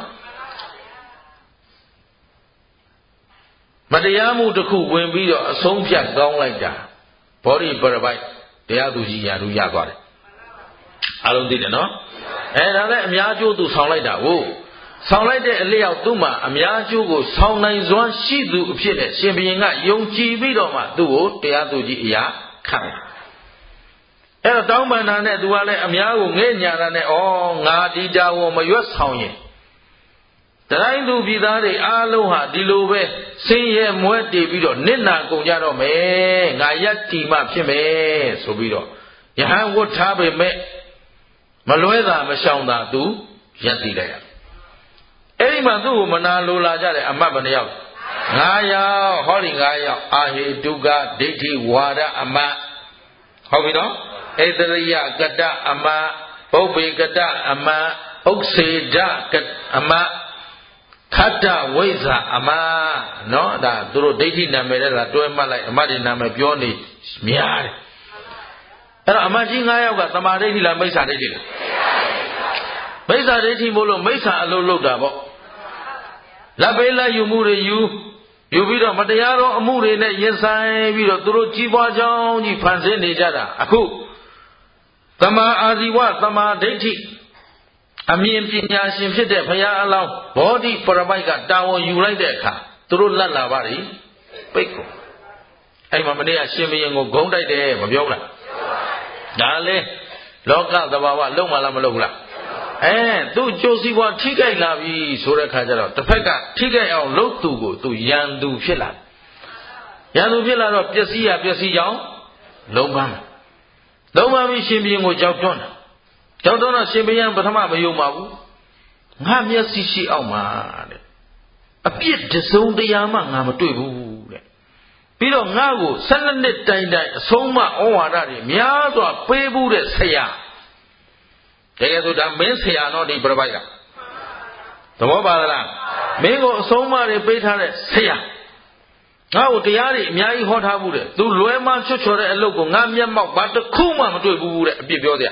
မတရားမှုတစ်ခုဝင်ပြီးတော့အဆုံးဖြတ်ကောင်းလိုက်တာဘောဓိပရပိုက်တရားသူကြီးရာထူးရသွားတယ်အားလုံးသိတယ်နော်အဲဒါလည်းအများကျိုးသူဆောင်လိုက်တာကိုဆောင်လိုက်တဲ့အလျောက်သူ့မှာအများကျိုးကိုဆောင်နိုင်စွမ်းရှိသူအဖြစ်နဲ့ရှင်ဘုရင်ကယုံကြည်ပြီးတော့မှသူ့ကိုတရားသူကြီးအရာခံတယ်အဲတော့တောင်းပန်တာနဲ့သူကလည်းအများကိုငဲ့ညာတာနဲ့ဩငါဒီတာကိုမရွတ်ဆောင်ရင်တိုင်းသူပြည်သားတွေအားလုံးဟာဒီလိုပဲဆင်းရဲမွဲတေပြီးတော့နစ်နာကုန်ကြတော့မယ်ငါယက်တီမှဖြစ်မယ်ဆိုပြီးတော့ယဟန်ဝတ်ထားပေမဲ့မလွဲတာမရှောင်တာသူယက်တီလိုက်ရအဲ့ဒီမှာသူ့ကိုမနာလိုလာကြတယ်အမတ်ဘယ်နှယောက်ငါးယောက်ဟောဒီငါးယောက်အာဟိတုကဒိဋ္ဌိဝါဒအမတ်ဟုတ်ပြီနော်ဧတရိယကတအမတ်ပုပ္ပေကတအမတ်ဥက္စေဒအမတ်ခတ္တဝိဇ္ဇာအမနော်ဒါသူတို့ဒိဋ္ဌိနာမည်တဲ့ကတွဲမှတ်လိုက်အမတ်ဒီနာမည်ပြောနေများတယ်အဲ့တော့အမတ်ကြီး၅ယောက်ကသမာဓိဋ္ဌိလားမိစ္ဆာဒိဋ္ဌိလားမိစ္ဆာဒိဋ္ဌိမို့လို့မိစ္ဆာအလုပ်လုပ်တာပေါ့လက်ပေးလက်ယူမှုတွေယူယူပြီးတော့မတရားသောအမှုတွေနဲ့ရင်ဆိုင်ပြီးတော့သူတို့ကြီးပွားကြောင်းကြီးဖန်ဆင်းနေကြတာအခုသမာအာဇီဝသမာဒိဋ္ဌိအမြင်ပညာရှင်ဖြစ်တဲ့ဘုရားအလောင်းဘောဓိပရပိုက်ကတာဝန်ယူလိုက်တဲ့အခါသူတို့လက်လာပါလိပိတ်ကုန်အဲ့မှာမနေ့ကရှင်ဘုရင်ကိုဂုံးတိုက်တယ်မပြောဘူးလားဒါလေလောကသဘာဝလုံးမလားမလုံးဘူးလားအဲသူ့ကြိုးစည်းပွားထိခိုက်လာပြီဆိုတဲ့ခါကျတော့တစ်ဖက်ကထိခိုက်အောင်လှုပ်သူကိုသူရန်သူဖြစ်လာရန်သူဖြစ်လာတော့ပျက်စီးရပျက်စီးကြောင်းလုံးပန်းလုံးပန်းပြီးရှင်ဘုရင်ကိုကြောက်တွန်းတာကြောက်တွန်းတော့ရှင်ဘုရင်ပထမမယုံပါဘူးငါမျက်စိရှိအောင်ပါတဲ့အပြစ်တစုံတရာမှငါမတွေ့ဘူးတဲ့ပြီးတော့ငါ့ကိုဆက်လက်နှစ်တိုင်တိုင်အဆုံးမဩဝါဒတွေများစွာပေးဘူးတဲ့ဆရာတကယ်ဆိုဒါမင်းဆရာတော့ဒီပြပိုက်ကသဘောပါသလားမင်းကိုအဆုံးအမတွေပေးထားတဲ့ဆရာငါ့ကိုတရားတွေအများကြီးဟောထားဘူးတဲ့သူလွဲမချွတ်ချော်တဲ့အလုပ်ကိုငါမျက်မှောက်ဘာတစ်ခုမှမတွေ့ဘူးတဲ့အပြစ်ပြောစရာ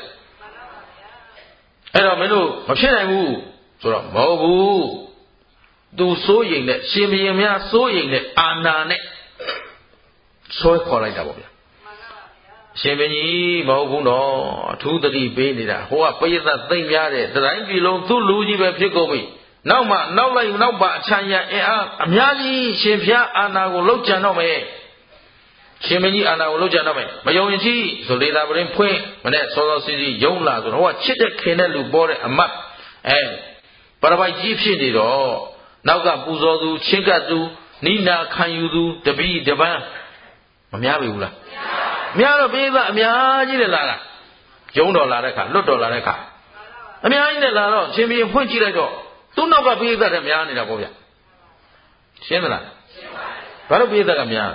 အဲ့တော့မင်းတို့မဖြစ်နိုင်ဘူးဆိုတော့မဟုတ်ဘူးသူစိုးရိမ်တဲ့ရှင်ဘုရင်များစိုးရိမ်တဲ့အာနာနဲ့ဆွဲခေါ်လိုက်တာပေါ့ဗျာရှင်ဘုရင်မဟုတ်ဘူးတော့အထူးသတိပေးနေတာဟိုကပရိသတ်သိမ့်များတဲ့တိုင်းပြည်လုံးသူ့လူကြီးပဲဖြစ်ကုန်ပြီနောက်မှနောက်လိုက်နောက်ပါအချမ်းရအင်အားအများကြီးရှင်ဖျားအာနာကိုလှုပ်ကြံတော့မယ်ရှင်မကြီးအာနာကိုလှုပ်ကြံတော့မယ်မယုံရင်ကြည့်ဆိုလေသာပရင်ဖွင့်မနဲ့စောစောစီးစီးယုံလာဆိုတော့ဟိုကချစ်တဲ့ခင်တဲ့လူပေါ်တဲ့အမတ်အဲပရပိုက်ကြီးဖြစ်နေတော့နောက်ကပူဇော်သူချင်းကပ်သူနိနာခံယူသူတပည့်တပန်းမများပြီဘူးလားမများတော့ပြေးသားအများကြီးနဲ့လာတာယုံတော်လာတဲ့ခါလွတ်တော်လာတဲ့ခါအများကြီးနဲ့လာတော့ရှင်ဘုရင်ဖွင့်ကြည့်လိုက်တော့သူ့နောက်ကပြေးသားတဲ့များနေတာပေါ့ဗျရှင်းမလားရှင်းပါပြီဘာလို့ပြေးသားကများ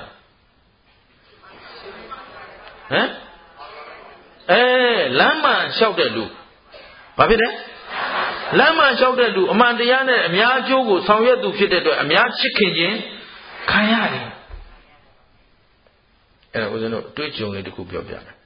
ဟမ်အဲလမ်းမှလျှောက်တဲ့လူဘာဖြစ်လဲလမ်းမှလျှောက်တဲ့လူအမှန်တရားနဲ့အများအကျိုးကိုဆောင်ရွက်သူဖြစ်တဲ့အတွက်အများချစ်ခင်ခြင်းခံရတယ်အဲ့ဒါဦးဇင်းတို့အတွေ့အကြုံလေးတစ်ခုပြောပြမယ်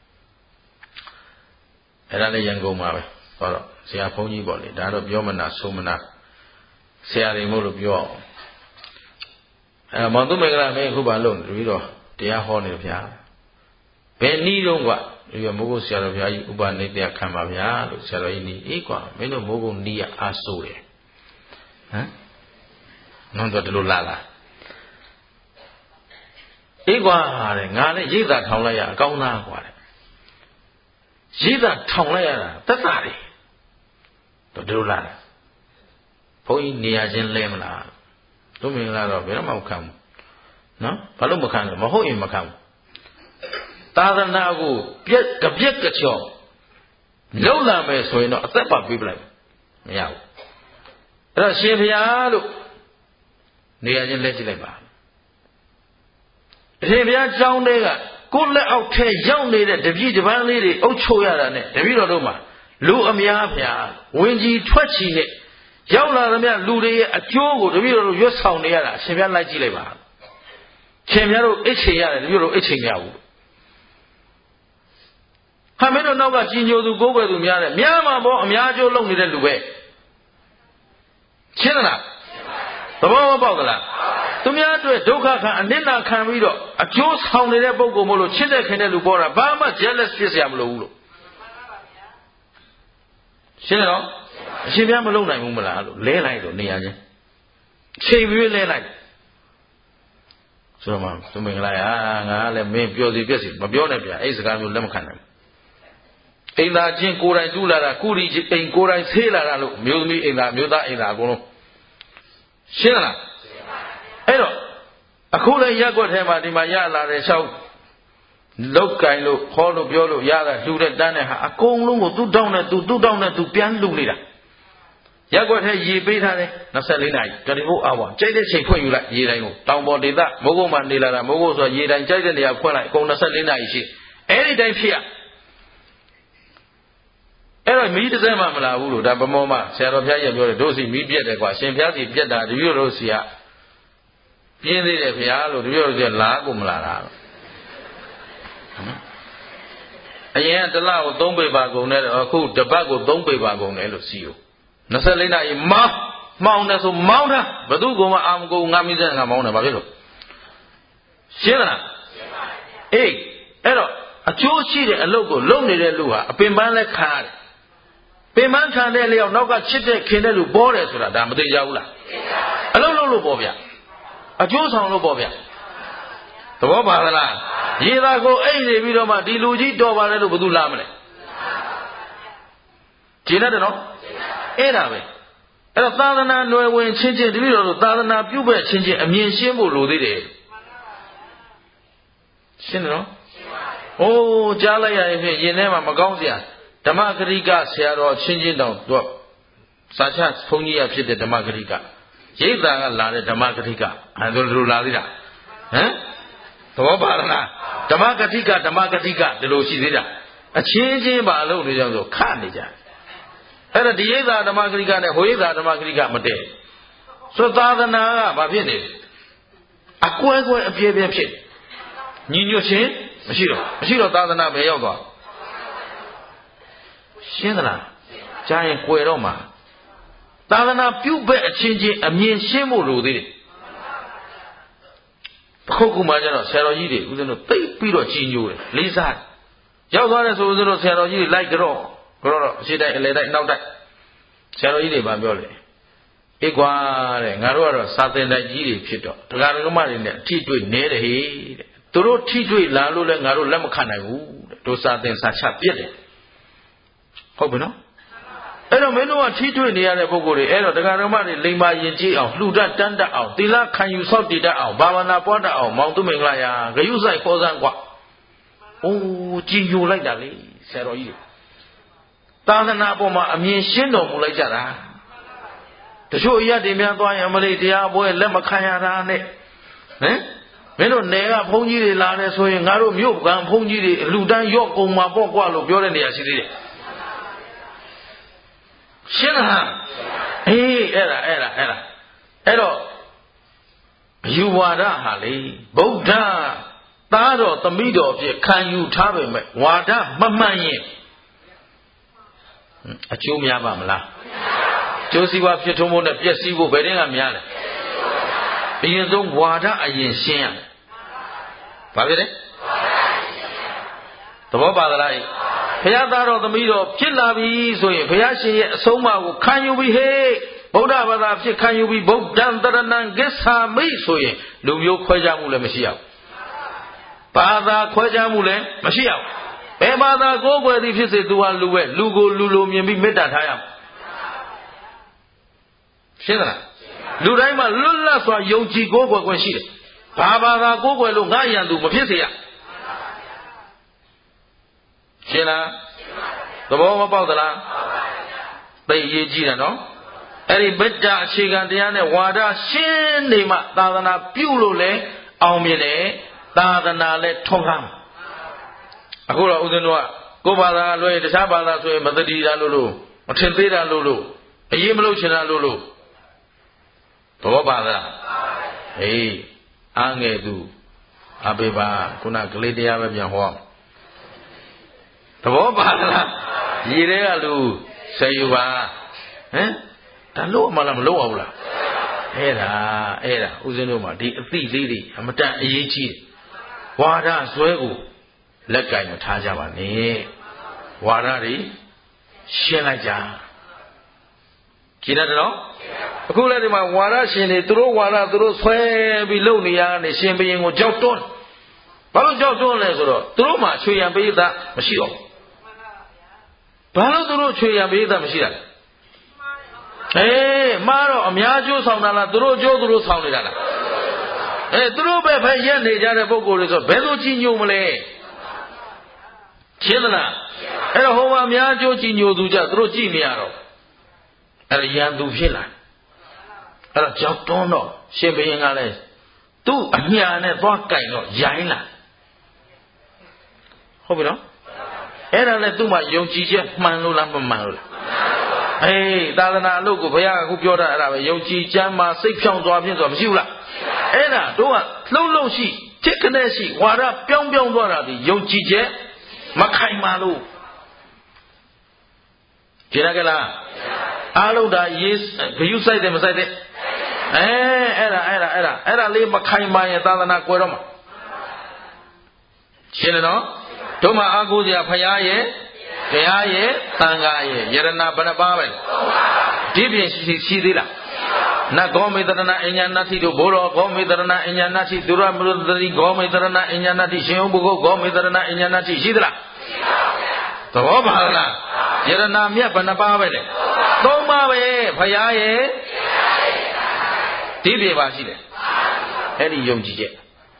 အဲ့ဒါလည်းရန်ကုန်မှာပဲဟောတော့ဆရာဘုန်းကြီးပေါ့လေဒါတော့ပြောမနာဆိုမနာဆရာတွေမို့လို့ပြောအောင်အဲမောင်သူမင်္ဂလာမင်းအခုဘာလုပ်နေပြီးတော့တရားဟောနေဗျာဘယ်နည်းလုံးกว่าဒီမိုးကုတ်ဆရာတော်ဘုရားကြီးဥပနိဒေယခံပါဗျာလို့ဆရာတော်ကြီးနီးအေးกว่าမင်းတို့မိုးကုတ်နီးရအားဆိုးတယ်ဟမ်နော်တော့ဒီလိုလာလာကွာတဲ့ငါနဲ့ရိတ်သာထောင်လိုက်ရအကောင်းသားကွာတဲ့ရိတ်သာထောင်လိုက်ရတာသက်သာတယ်တို့တို့လာတယ်ဘုန်းကြီးနေရာချင်းလဲမလားတို့မင်္ဂလာတော့ဘယ်တော့မှမခံဘူးနော်ဘာလို့မခံလဲမဟုတ်ရင်မခံဘူးသာသနာကိုပြက်ကပြက်ကချော့လုံလာမယ်ဆိုရင်တော့အသက်ပါပေးပလိုက်မရဘူးအဲ့တော့ရှင်ဘုရားလို့နေရာချင်းလဲကြည့်လိုက်ပါအရှင်ဘုရားကျောင်းတွေကကိုယ်လက်အောက်ထဲရောက်နေတဲ့တပည့်တပန်းလေးတွေအုပ်ချုပ်ရတာနဲ့တပည့်တော်တို့မှာလူအများဖျားဝင်ကြီးထွက်ချီနဲ့ရောက်လာသမျှလူတွေရဲ့အကျိုးကိုတပည့်တော်တို့ရွတ်ဆောင်နေရတာအရှင်ဘုရားလိုက်ကြည့်လိုက်ပါရှင်ဘုရားတို့အိတ်ချိန်ရတယ်တပည့်တော်တို့အိတ်ချိန်မရဘူးဟာမင်းတို့နောက်ကကြီးညိုသူကိုးကွယ်သူများတယ်များမှာပေါ့အများကျိုးလုပ်နေတဲ့လူပဲရှင်းသလားသဘောမပေါက်သလားသူများအတွက်ဒုက္ခခံအနစ်နာခံပြီးတော့အကျိုးဆောင်နေတဲ့ပုဂ္ဂိုလ်မို့လို့ချစ်တဲ့ခင်တဲ့လူပေါ်တာဘာမှ jealous ဖြစ်เสียမလို့ဘူးလို့ရှင်းတယ်နော်အရှင်ဘုရားမလုံနိုင်ဘူးမလားလို့လဲလိုက်တော့နေရာချင်းချိန်ပြီးလဲလိုက်ဆိုတော့မှသူမင်္ဂလာဟာငါလည်းမင်းပြောစီပြက်စီမပြောနဲ့ဗျာအဲ့စကားမျိုးလက်မခံနိုင်ဘူးအိမ်သာချင်းကိုယ်တိုင်တူးလာတာကုရီအိမ်ကိုယ်တိုင်ဆေးလာတာလို့မျိုးသမီးအိမ်သာမျိုးသားအိမ်သာအကုန်လုံးရှင်းလားအဲ့တော့အခုလည်းရက်ွက်ထဲမှာဒီမှာရလာတဲ့ရှောက်လောက်ကင်လို့ခေါ်လို့ပြောလို့ရတာလှူတဲ့တန်းတဲ့ဟာအကုန်လုံးကိုသူ့တောင်းနဲ့သူသူ့တောင်းနဲ့သူပြန်လှူနေတာရက်ွက်ထဲရေပေးထားတယ်၂၄နာရီတတိယအဝကြိုက်တဲ့ချိန်ဖွင့်ယူလိုက်ရေတိုင်းကိုတောင်ပေါ်ဒေသမိုးကုတ်မှာနေလာတာမိုးကုတ်ဆိုရေတိုင်းကြိုက်တဲ့နေရာဖွင့်လိုက်အကုန်၂၄နာရီရှိအဲ့ဒီတိုင်းဖြစ်ရအဲ့တော့မီးတစ်စက်မှမလာဘူးလို့ဒါဗမောမဆရာတော်ဘုရားကြီးပြောတယ်တို့စီမီးပြက်တယ်ကွာရှင်ဘုရားစီပြက်တာတပည့်တော်စီကပြင်းသေးတယ်ဘုရားလို့တပည့်တော်စီကလာကိုမလာတာအရင်ကတလကို၃ပေပါကုန်တယ်အခုတပတ်ကို၃ပေပါကုန်တယ်လို့စီကို၂၄နာရီမောင်းမောင်းတယ်ဆိုမောင်းတာဘသူကမှအာမကုန်ငါမိစက်ငါမောင်းတယ်ဘာဖြစ်လို့ရှင်းလားရှင်းပါပြီအေးအဲ့တော့အကျိုးရှိတဲ့အလုပ်ကိုလုပ်နေတဲ့လူဟာအပင်ပန်းလဲခံရတယ်ပင်ပန်းခံတဲ့လျောက်နောက်ကချစ်တဲ့ခင်တဲ့လူပေါ်တယ်ဆိုတာဒါမသိကြဘူးလားအလုပ်လုပ်လို့ပေါ်ဗျအကျိုးဆောင်လို့ပေါ်ဗျသဘောပါလားရေသာကိုအိတ်နေပြီးတော့မှဒီလူကြီးတော်ပါတယ်လို့ဘယ်သူလာမလဲကျင်းတယ်နော်အဲ့ဒါပဲအဲ့တော့သာသနာຫນွယ်ဝင်ချင်းချင်းတပည့်တော်တို့သာသနာပြုဘက်ချင်းချင်းအမြင်ရှင်းဖို့လိုသေးတယ်ရှင်းတယ်နော်အိုးကြားလိုက်ရရင်ဖြင့်ယင်ထဲမှာမကောင်းစရာဓမ္မဂရိကဆရာတော်ချင်းချင်းတောင်တော့စာချဘုန်းကြီးရဖြစ်တဲ့ဓမ္မဂရိကရိတ်သာကလာတဲ့ဓမ္မဂရိကအဲဒါလိုလာသေးတာဟမ်သဘောပါလားဓမ္မဂရိကဓမ္မဂရိကဒီလိုရှိသေးတာအချင်းချင်းပါလို့နေကြဆိုခတ်နေကြအဲ့ဒါဒီရိတ်သာဓမ္မဂရိကနဲ့ဟိုရိတ်သာဓမ္မဂရိကမတည့်ဆိုသာသနာကဘာဖြစ်နေအကွဲကွဲအပြည့်ပြည့်ဖြစ်ညီညွတ်ခြင်းမရှိတော့မရှိတော့သာသနာပဲရောက်သွားရှင်းသလားကြားရင်ကွယ်တော့မှာသာသနာပြုဘက်အချင်းချင်းအမြင်ရှင်းဖို့လိုသေးတယ်ခုခုမှကျတော့ဆရာတော်ကြီးတွေဦးဇင်းတို့သိပြီးတော့ကြီးညိုတယ်လေးစားရောက်သွားတယ်ဆိုဦးဇင်းတို့ဆရာတော်ကြီးတွေလိုက်ကြတော့ကြောတော့အရှိတိုင်းအလေတိုင်းနောက်တိုင်းဆရာတော်ကြီးတွေဗာပြောလေအေးကွာတဲ့ငါတို့ကတော့စာသင်တိုက်ကြီးတွေဖြစ်တော့တရားဓမ္မတွေနဲ့အထိတွေ့နေတယ်ဟေ့တဲ့သူတို့ထိတွေ့လာလို့လည်းငါတို့လက်မခံနိုင်ဘူးတဲ့တို့စာသင်စာချပြစ်တယ်ဟုတ်ပြီနော်အဲ့တော့မင်းတို့ကထိတွေ့နေရတဲ့ပုဂ္ဂိုလ်တွေအဲ့တော့တရားဓမ္မတွေလိမ္မာယဉ်ကျေးအောင်လှူဒတ်တန်းတတ်အောင်သီလခံယူဆောက်တည်တတ်အောင်ဘာဝနာပွားတတ်အောင်မောင်သူမင်္ဂလာရာဂယုဆိုင်ခေါ်စမ်းกว่าအိုးကြည်ညိုလိုက်တာလေဆရာတော်ကြီးသာသနာပေါ်မှာအမြင်ရှင်းတော်မူလိုက်ကြတာတချို့အရာတွေများသွားရင်မလေးတရားပွဲလက်မခံရတာနဲ့ဟမ်မင်းတို့နယ်ကဘုန်းကြီးတွေလာတယ်ဆိုရင်ငါတို့မြို့ကံဘုန်းကြီးတွေလူတန်းရော့ကုန်မှာပေါ့ကွာလို့ပြောတဲ့နေရာရှိသေးတယ်ရှင်းလားအေးအဲ့ဒါအဲ့ဒါအဲ့ဒါအဲ့တော့ယူဝါဒဟာလေဗုဒ္ဓသားတော်သမီးတော်ဖြစ်ခံယူထားပေမဲ့ဝါဒမမှန်ရင်အကျိုးများပါမလားကျိုးစည်းဝါဖြစ်ထုံးဖို့နဲ့ပျက်စီးဖို့ဘယ်တည်းကများလဲအရင်ဆုံးဝါဒအရင်ရှင်းရဘာဖြစ်လဲသဘောပါသလားဘုရားသားတော်သမီးတော်ဖြစ်လာပြီဆိုရင်ဘုရားရှင်ရဲ့အဆုံးအမကိုခံယူပြီးဟေးဗုဒ္ဓဘာသာဖြစ်ခံယူပြီးဗုဒ္ဓံတရဏံကိစ္ဆာမိဆိုရင်လူမျိုးခွဲခြားမှုလည်းမရှိရဘူးဘာသာခွဲခြားမှုလည်းမရှိအောင်ဘယ်ဘာသာကိုယ်ွယ်သည်ဖြစ်စေသူဟာလူပဲလူကိုလူလိုမြင်ပြီးမေတ္တာထားရမယ်ရှင်းသလားလူတိုင်းမှာလွတ်လပ်စွာယုံကြည်ကိုယ်ွယ်ခွင့်ရှိတယ်ဘာဘာသာကိုယ်ွယ်လို့ငါရန်သူမဖြစ်စေရရှင်းလားသဘောမပေါက်သလားသိရေးကြည့်တယ်နော်အဲ့ဒီမေတ္တာအခြေခံတရားနဲ့ဝါဒရှင်းနေမှသာသနာပြုလို့လဲအောင်မြင်တယ်သာသနာလဲထွန်းကားအခုတော့ဦးဇင်းတို့ကကိုယ်ဘာသာလွဲတခြားဘာသာဆိုရင်မတတိတာလို့လို့မထင်သေးတာလို့လို့အရေးမလို့ချင်တာလို့လို့သဘောပါလားဟေးအားငယ်သူအပေပါခုနကလေးတရားပဲပြန်ဟောသဘောပါလားရေတွေကလူဆယ်ယူပါဟမ်ဒါလို့မှလားမလို့အောင်လားအဲ့ဒါအဲ့ဒါဦးဇင်းတို့မှာဒီအသိလေးတွေအမတန်အရေးကြီးတယ်ဝါဒဆွဲကိုလက်ကင်မထားကြပါနဲ့ဝါဒတွေရှင်းလိုက်ကြကြည့်တယ်နော်အခုလည်းဒီမှာဝါဒရှင်တွေသူတို့ဝါဒသူတို့ဆွဲပြီးလုပ်နေရတဲ့ရှင်ဘုရင်ကိုကြောက်တွန်းဘာလို့ကြောက်တွန်းလဲဆိုတော့သူတို့မှာချွေရန်ပိသမရှိတော့ဘာလို့သူတို့ချွေရန်ပိသမရှိတာလဲအေးမှားတော့အများကျိုးဆောင်တာလားသူတို့ကျိုးသူတို့ဆောင်နေတာလားအေးသူတို့ပဲဖက်ရက်နေကြတဲ့ပုံကိုယ်တွေဆိုဘယ်လိုကြည်ညိုမလဲရှင်းသလားအဲ့တော့ဟိုမှာအများကျိုးကြည်ညိုသူကြသူတို့ကြည်မရတော့အဲ့ဒါရန်သူဖြစ်လာအဲ့တော့ကြောက်တွန်းတော့ရှင်ဘုရင်ကလည်းသူ့အညာနဲ့သွားကြိုင်တော့ရိုင်းလာဟုတ်ပြီနော်အဲ့ဒါလည်းသူ့မှာယုံကြည်ချက်မှန်လို့လားမမှန်လို့လားအေးသာသနာအလုပ်ကိုဘုရားကအခုပြောတာအဲ့ဒါပဲယုံကြည်ချမ်းမှာစိတ်ဖြောင်းသွားခြင်းဆိုတာမရှိဘူးလားအဲ့ဒါတို့ကလှုပ်လှုပ်ရှိจิตခနဲ့ရှိဝါဒပြောင်းပြောင်းသွားတာဒီယုံကြည်ချက်မခိုင်မာလို့ကြည့်ရကြလားအားလုံးဒါရေးဂယုစိုက်တယ်မစိုက်တဲ့အဲအဲ့ဒါအဲ့ဒါအဲ့ဒါအဲ့ဒါလေးမခိုင်မာရင်သာသနာကွယ်တော့မှာရှင်းတယ်နော်တို့မှာအာကိုစရာဖရာရဲ့တရားရဲ့သံဃာရဲ့ယရဏဘယ်နှပါးပဲဒီပြင်ရှိရှိသေးလားနတ်ဂောမေတရဏအညာဏတိတို့ဘိုးတော်ဂောမေတရဏအညာဏတိသူရမလုတတိဂောမေတရဏအညာဏတိရှင်ဥပုဂ္ဂိုလ်ဂောမေတရဏအညာဏတိရှိသလားသဘောပါလားယရဏမြတ်ဘယ်နှပါးပဲလဲသုံးပါးပဲဖရာရဲ့ဒီပြင်ပါရှိတယ်အဲ့ဒီယုံကြည်ချက်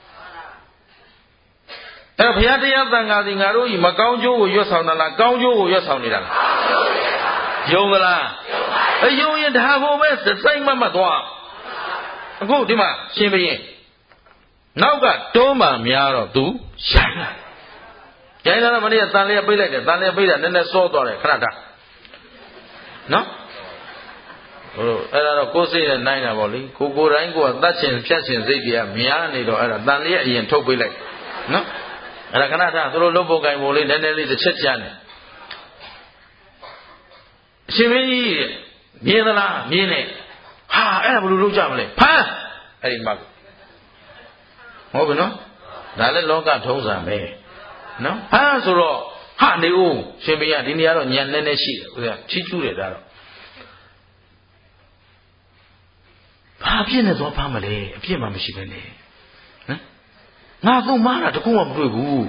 အဲ့ဘုရားတရားသံဃာစီငါတို့ဤမကောင်းကျိုးကိုရွတ်ဆောင်တာလားကောင်းကျိုးကိုရွတ်ဆောင်နေတာလားယုံသလားအယုံရင်ဒါကိုပဲစိုက်မမသွားအခုဒီမှာရှင်ဘုရင်နောက်ကတွန်းမှများတော့သူရိုင်းလာရိုင်းလာတော့မနေ့ကတန်လျက်ပိတ်လိုက်တယ်တန်လျက်ပိတ်တာနည်းနည်းစောသွားတယ်ခဏတာနော်ဟိုအဲ့ဒါတော့ကိုယ်စိတ်နဲ့နိုင်တာပေါ့လေကိုကိုယ်တိုင်းကိုယ်ကတတ်ချင်ဖြတ်ချင်စိတ်တွေကများနေတော့အဲ့ဒါတန်လျက်အရင်ထုတ်ပိတ်လိုက်နော်အဲ့ဒါခဏထားသူတို့လုတ်ပုတ်ကင်ပုံလေးနည်းနည်းလေးတစ်ချက်ချနေအရှင်မင်းကြီးမြင်သလားမြင်နေဟာအဲ့ဒါဘယ်လိုလုပ်ကြမလဲဖမ်းအဲ့ဒီမှာဟုတ်ပြီနော်ဒါလည်းလောကထုံးစံပဲနော်ဖမ်းဆိုတော့ဟာနေဦးရှင်ဘုရားဒီနေရာတော့ညံနည်းနည်းရှိတယ်ဦးဇင်းချီးကျူးတယ်ဒါတော့ဘာဖြစ်နေသွားဖမ်းမလဲအပြစ်မှမရှိပဲနဲ့နော်ငါကုမားတာတခုမှမတွေ့ဘူး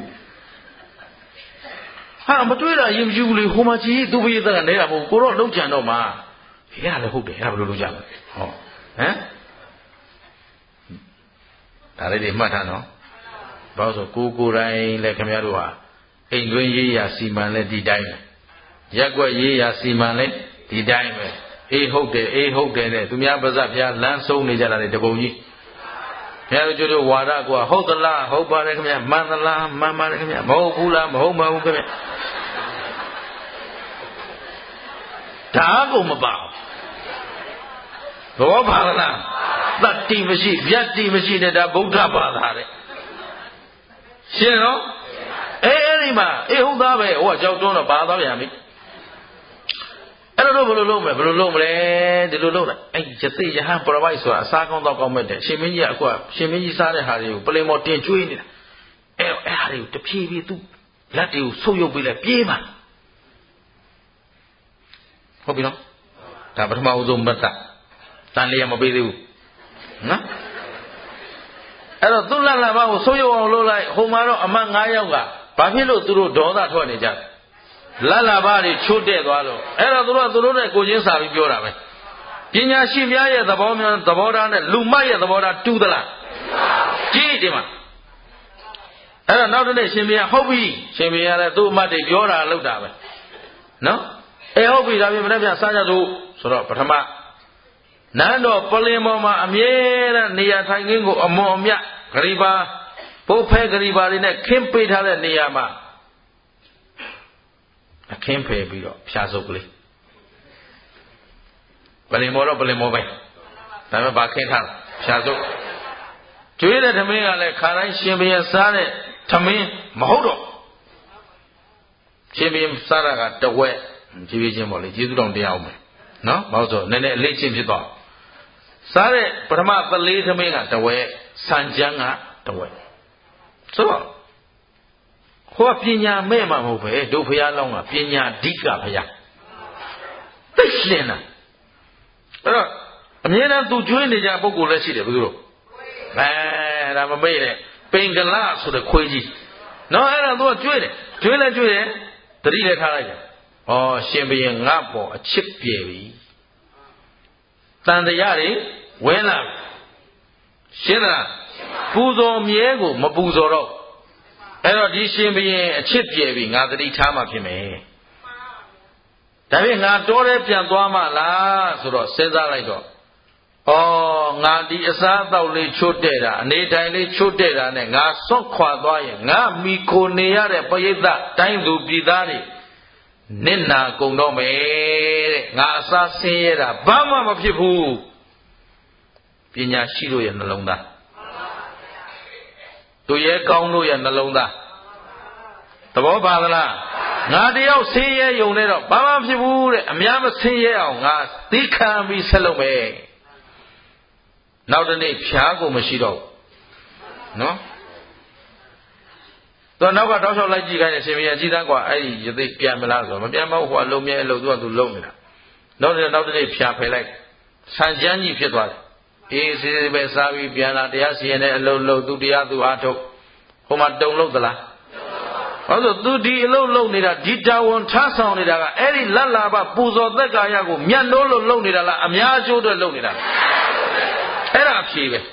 ဟာမတွေ့တာရင်မကြည့်ဘူးလေဟိုမှာကြည့်သူ့ဘိသကနေတာမဟုတ်ကိုတော့လုံးကြံတော့မှာဟဲ့လည်းဟုတ်တယ်အဲ့ဒါဘယ်လိုလုပ်ကြမလဲဟောဟမ်ဒါလေးတွေမှတ်ထားနော်ဘာလို့ဆိုကိုကိုယ်တိုင်လည်းခင်ဗျားတို့ဟာအိမ်တွင်းရေးရာစီမံလဲဒီတိုင်းပဲရက်ွက်ရေးရာစီမံလဲဒီတိုင်းပဲအေးဟုတ်တယ်အေးဟုတ်တယ်နဲ့သူများပါဇက်ဖျားလမ်းဆုံးနေကြတာလေတပုံကြီးဘုရားတို့ကျတို့ဝါဒကွာဟုတ်သလားဟုတ်ပါတယ်ခင်ဗျမှန်သလားမှန်ပါတယ်ခင်ဗျမဟုတ်ဘူးလားမဟုတ်ပါဘူးခင်ဗျဒါကိုမပါဘောပါလားတတ္တိမရှိဗျတ်တိမရှိတဲ့ဒါဗုဒ္ဓဘာသာတဲ့ရှင်းနော်အေးအဲ့ဒီမှာအေးဟုတ်သားပဲဟိုကကြောက်တွန်းတော့ပါသွားပြန်ပြီအဲ့လိုဘယ်လိုလုပ်မလဲဘယ်လိုလုပ်မလဲဒီလိုလုပ်လိုက်အဲ့ယသိယဟန်ပရပိုက်ဆိုတာအစားကောင်းတော့ကောင်းမဲ့တယ်ရှင်မင်းကြီးကအခုကရှင်မင်းကြီးစားတဲ့ဟာတွေကိုပလင်မော်တင်ကျွေးနေတာအဲ့အဲ့ဟာတွေကိုတဖြည်းဖြည်းသူလက်တွေကိုဆုပ်ယုပ်ပေးလိုက်ပြေးပါဟုတ်ပြီနော်ဒါပထမဦးဆုံးမတ်တတန်လျက်မပေးသေးဘူးနော်အဲ့တော့သူ့လတ်လာပါကိုဆိုးရုံအောင်လုပ်လိုက်ဟိုမှာတော့အမတ်၅ယောက်ကဘာဖြစ်လို့သူတို့ဒေါသထွက်နေကြလဲလတ်လာပါတွေချိုးတဲ့သွားလို့အဲ့တော့သူတို့ကသူတို့နဲ့ကိုချင်းစာပြီးပြောတာပဲပညာရှိများရဲ့သဘောမျိုးသဘောထားနဲ့လူမိုက်ရဲ့သဘောထားတူသလားကြည့်ဒီမှာအဲ့တော့နောက်တစ်နေ့ရှင်ဘုရားဟုတ်ပြီရှင်ဘုရားလည်းသူ့အမတ်တွေပြောတာလုပ်တာပဲနော်အေးဟုတ်ပြီဒါပြင်မနေ့ပြန်စားကြသူဆိုတော့ပထမနန်းတော်ပလင်ပေါ်မှာအမြဲတမ်းနေရာထိုင်ခင်းကိုအမွန်အမြတ်ဂရိပါဘိုးဖဲဂရိပါတွေနဲ့ခင်းပေးထားတဲ့နေရာမှာအခင်းဖယ်ပြီးတော့ဖြာစုပ်ကလေးပလင်ပေါ်တော့ပလင်ပေါ်ပဲဒါပေမဲ့ဘာခင်းထားဖြာစုပ်ကျွေးတဲ့သမင်းကလည်းခါတိုင်းရှင်ဘုရားစားတဲ့သမင်းမဟုတ်တော့ရှင်ဘုရားစားတာကတဝက်ကြည့်ပြချင်းပေါ့လေကျေးဇူးတော်တရားအောင်မယ်နော်ဘာလို့ဆိုနည်းနည်းအလေးချင်းဖြစ်သွားစားတဲ့ပထမပလေးသမင်းကတဝက်စံကြမ်းကတဝက်ဆိုတော့ဟောပညာမဲ့မှာမဟုတ်ပဲတို့ဘုရားလောင်းကပညာအဓိကဘုရားသိရှင်းတာအဲ့တော့အမြဲတမ်းသူကျွေးနေကြပုဂ္ဂိုလ်လည်းရှိတယ်ဘယ်လိုလဲအဲဒါမမေ့နဲ့ပင်ကလဆိုတဲ့ခွေးကြီးနော်အဲ့ဒါသူကကျွေးတယ်ကျွေးလဲကျွေးတယ်တတိလည်းထားလိုက်တယ်ဩရှင်ဘုရင်ငါ့ပေါ်အချစ်ပြေပြီတန်တရားတွေဝင်လာရှင်းလားပူဇော်မြဲကိုမပူဇော်တော့အဲ့တော့ဒီရှင်ဘုရင်အချစ်ပြေပြီငါတတိထားမှဖြစ်မယ်ဒါဖြင့်ငါတော်တယ်ပြန်သွားမှလားဆိုတော့စဉ်းစားလိုက်တော့ဩငါဒီအစားအသောက်လေးချို့တဲ့တာအနေထိုင်လေးချို့တဲ့တာနဲ့ငါဆွတ်ခွာသွားရင်ငါမိခိုနေရတဲ့ပရိသတ်တိုင်းသူပြည်သားတွေနစ်နာကုန်တော့မယ်တဲ့ငါအစားဆင်းရဲတာဘာမှမဖြစ်ဘူးပညာရှိတို့ရဲ့နှလုံးသားသူရဲ့ကောင်းတို့ရဲ့နှလုံးသားသဘောပါသလားငါတယောက်ဆင်းရဲယုံနေတော့ဘာမှဖြစ်ဘူးတဲ့အများမဆင်းရဲအောင်ငါသီးခံပြီးဆက်လုပ်မယ်နောက်တနေ့ဖြားကိုမရှိတော့နော်တော့နောက်ကတောက်လျှောက်လိုက်ကြည့်ခိုင်းတယ်ရှင်ဘုရားကြည်သားกว่าအဲ့ဒီရသိပြန်မလားဆိုမပြန်မဟုတ်ဟိုအလုံးမြဲအလုံးသူကသူလုံးနေတာနောက်နေ့နောက်တနေ့ဖြားဖယ်လိုက်ဆန်ကျန်းကြီးဖြစ်သွားတယ်အေးစေးပဲစားပြီးပြန်လာတရားစီရင်တဲ့အလုံးလုံးသူတရားသူအားထုတ်ဟိုမှာတုံလို့သလားဟုတ်ဆိုသူဒီအလုံးလုံးနေတာဒီတာဝန်ထားဆောင်နေတာကအဲ့ဒီလက်လာပပူဇော်သက်ကာယကိုမြတ်လို့လို့လုံးနေတာလားအများကျိုးအတွက်လုံးနေတာအဲ့ဒါအဖြေပဲ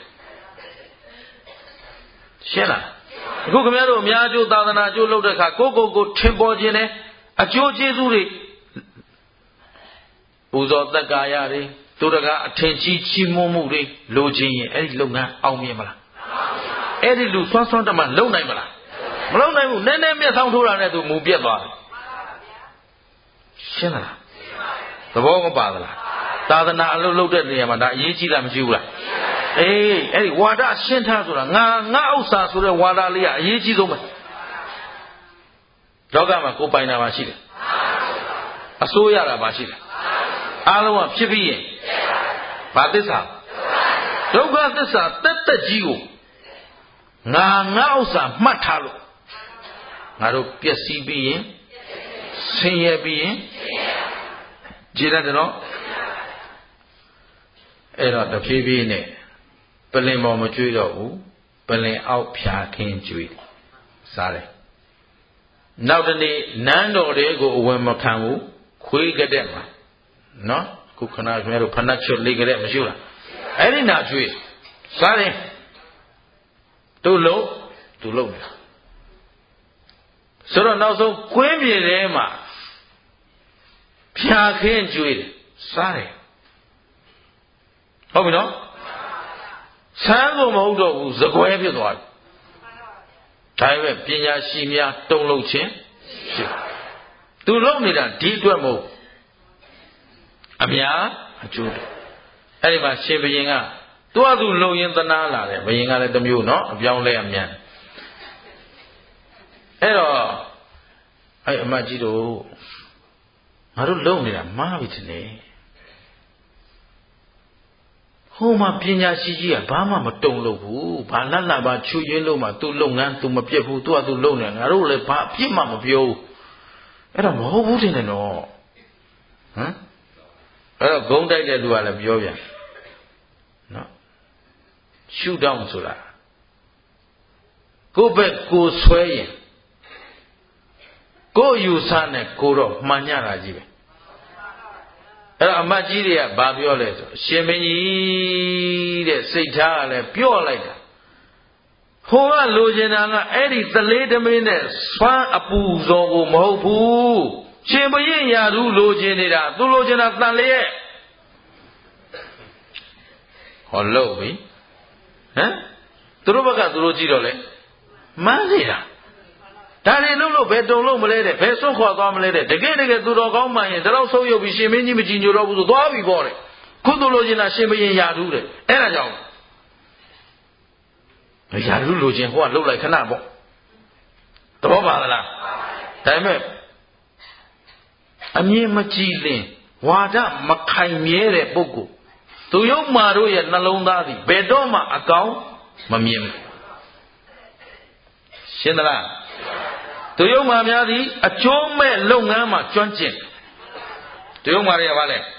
ရှင်းလားအခုခင်ဗျားတို့အများကျိုးသာသနာကျိုးလုပ်တဲ့အခါကိုကိုကိုထင်ပေါ်ခြင်းနဲ့အကျိုးကျေးဇူးတွေပူဇော်သက်ကာယတွေသူတကားအထင်ကြီးချီးမွမ်းမှုတွေလိုချင်ရင်အဲ့ဒီလုပ်ငန်းအောင်မြင်မလားအဲ့ဒီလူဆွမ်းဆွမ်းတမလုံနိုင်မလားမလုံနိုင်ဘူးနည်းနည်းမျက်စောင်းထိုးတာနဲ့သူမူပြက်သွားတယ်ရှင်းလားသဘောမပါသလားသာသနာအလုပ်လုပ်တဲ့နေရာမှာဒါအရေးကြီးတာမရှိဘူးလားအေးအဲ့ဒီဝါဒရှင်းထားဆိုတာငါငါဥစ္စာဆိုတဲ့ဝါဒလေးကအရေးကြီးဆုံးပဲလောကမှာကိုယ်ပိုင်တာပါရှိတယ်အစိုးရတာပါရှိတယ်အားလုံးကဖြစ်ပြီးရင်ဘာသစ္စာဒုက္ခသစ္စာတက်တက်ကြီးကိုငါငါဥစ္စာမှတ်ထားလို့ငါတို့ပျက်စီးပြီးရင်ဆင်းရဲပြီးရင်ကြည်ရတယ်နော်အဲ့တော့တဖြည်းဖြည်းနဲ့ပလင်ပေါ်မကျွေးတော့ဘူးပလင်အောက်ဖြာခင်းကျွေးစားတယ်နောက်တနေ့နန်းတော်တွေကိုအဝင်မခံဘူးခွေးကတဲ့မှာနော်ခုခဏခင်ဗျားတို့ဖဏတ်ချွတ်လေးကတဲ့မရှိလားအဲ့ဒီနာကျွေးစားတယ်သူ့လုံးသူ့လုံးနေတာဆိုတော့နောက်ဆုံးကွင်းပြေထဲမှာဖြာခင်းကျွေးတယ်စားတယ်ဟုတ်ပြီနော်ဆန်းကိုမဟုတ်တော့ဘူးသကွဲဖြစ်သွားတယ်ဒါပေမဲ့ပညာရှိများတုံ့လုံခြင်းရှိသူလုံနေတာဒီအတွက်မဟုတ်အများအကျိုးတယ်အဲ့ဒီမှာရှင်ဘုရင်ကသူ့အသူလုံရင်သနာလာတယ်ဘုရင်ကလည်းတစ်မျိုးနော်အပြောင်းလဲအမြန်အဲ့တော့အဲ့အမကြီးတို့ငါတို့လုံနေတာမှားပြီထင်တယ်ဟိုမှာပညာရှိကြီးကဘာမှမတုံလို့ဘူးဘာလတ်လာပါချူရင်းလို့မှသူ့လုပ်ငန်းသူမပြတ်ဘူးသူကသူလုပ်နေငါတို့လည်းဘာအပြစ်မှမပြောဘူးအဲ့တော့မဟုတ်ဘူးတင်တယ်နော်ဟမ်အဲ့တော့ဂုံးတိုက်တဲ့သူကလည်းပြောပြန်နော်ရှုတောင်းဆိုတာကိုဘက်ကိုဆွဲရင်ကိုယူဆနဲ့ကိုတော့မှန်ညတာကြီးပဲအဲ့တော့အမတ်ကြီးတွေကဘာပြောလဲဆိုရှင်မင်းကြီးတဲ့စိတ်ထားကလည်းပြော့လိုက်တာဟိုကလိုချင်တာကအဲ့ဒီသလေးသမင်းနဲ့ဆွမ်းအပူဇော်ကိုမဟုတ်ဘူးရှင်ဘရင်ရာထူးလိုချင်နေတာသူလိုချင်တာတန်လျက်ဟောလို့ပြီဟမ်သူတို့ဘက်ကသူတို့ကြည့်တော့လေမှန်းနေတာဒါတွေလုံးလို့ဘယ်တုံလို့မလဲတဲ့ဘယ်စွန့်ခွာသွားမလဲတဲ့တကယ်တကယ်သူတော်ကောင်းမှရင်ဒါတော့ဆုံးယုတ်ပြီးရှင်မင်းကြီးမကြည်ညိုတော့ဘူးဆိုသွားပြီပေါ့တဲ့ခုသူလိုချင်တာရှင်ဘရင်ရာထူးတဲ့အဲ့ဒါကြောင့်ရာထူးလိုချင်ဟိုကလှုပ်လိုက်ခဏပေါ့သဘောပါလားဒါပေမဲ့အမြင်မကြည်လင်ဝါဒမခိုင်မြဲတဲ့ပုဂ္ဂိုလ်သူယုံမာတို့ရဲ့နှလုံးသားသည်ဘယ်တော့မှအကောင်းမမြင်ဘူးရှင်းသလားသူယုံမာများသည်အကျိုးမဲ့လုပ်ငန်းမှာကျွမ်းကျင်သူယုံမာတွေကဘာလဲ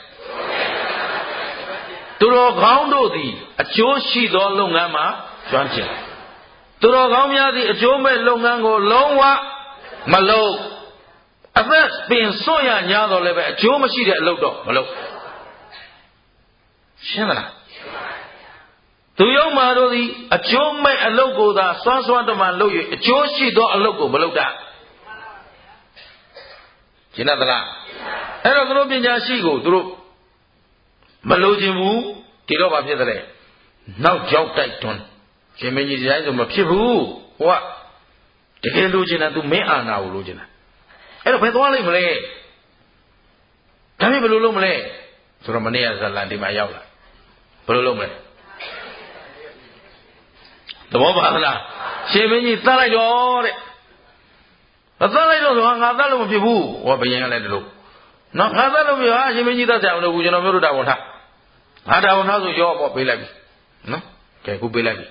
သူတော်ကောင်းတို့သည်အကျိုးရှိသောလုပ်ငန်းမှာကျွမ်းကျင်သူတော်ကောင်းများသည်အကျိုးမဲ့လုပ်ငန်းကိုလုံးဝမလုပ်အသက်ပင်စွန့်ရညာတော့လည်းပဲအကျိုးမရှိတဲ့အလုပ်တော့မလုပ်ရှင်းမလားသူယုံမာတို့သည်အကျိုးမဲ့အလုပ်ကိုသာစွမ်းစွမ်းတမန်လုပ်၍အကျိုးရှိသောအလုပ်ကိုမလုပ်တာရှင်းသလားအဲ့တော့သူတို့ပညာရှိကိုသူတို့မလိုချင်ဘူးဒီတော့ဘာဖြစ်သလဲနောက်ကြောက်တိုက်တွန်းရှင်မင်းကြီးတိုင်းဆိုမဖြစ်ဘူးဟိုကတကယ်လိုချင်တာသူမင်းအာနာကိုလိုချင်တာအဲ့တော့ဘယ်သွားလိုက်မလဲဒါပေမဲ့ဘယ်လိုလုပ်မလဲဆိုတော့မနေ့ကဇလန်ဒီမှာရောက်လာဘယ်လိုလုပ်မလဲသဘောပါလားရှင်မင်းကြီးတတ်လိုက်တော့တဲ့မတတ်လိုက်တော့ဆိုငါတတ်လို့မဖြစ်ဘူးဟောဘယင်ကလည်းဒီလိုနော်ငါတတ်လို့မဖြစ်ဟာရှင်မင်းကြီးတတ်ကြအောင်လို့ကျွန်တော်မျိုးတို့တာဝန်ထားငါတာဝန်ထားဆိုရောပေါ့ပေးလိုက်ပြီနော်ကဲခုပေးလိုက်ပြီ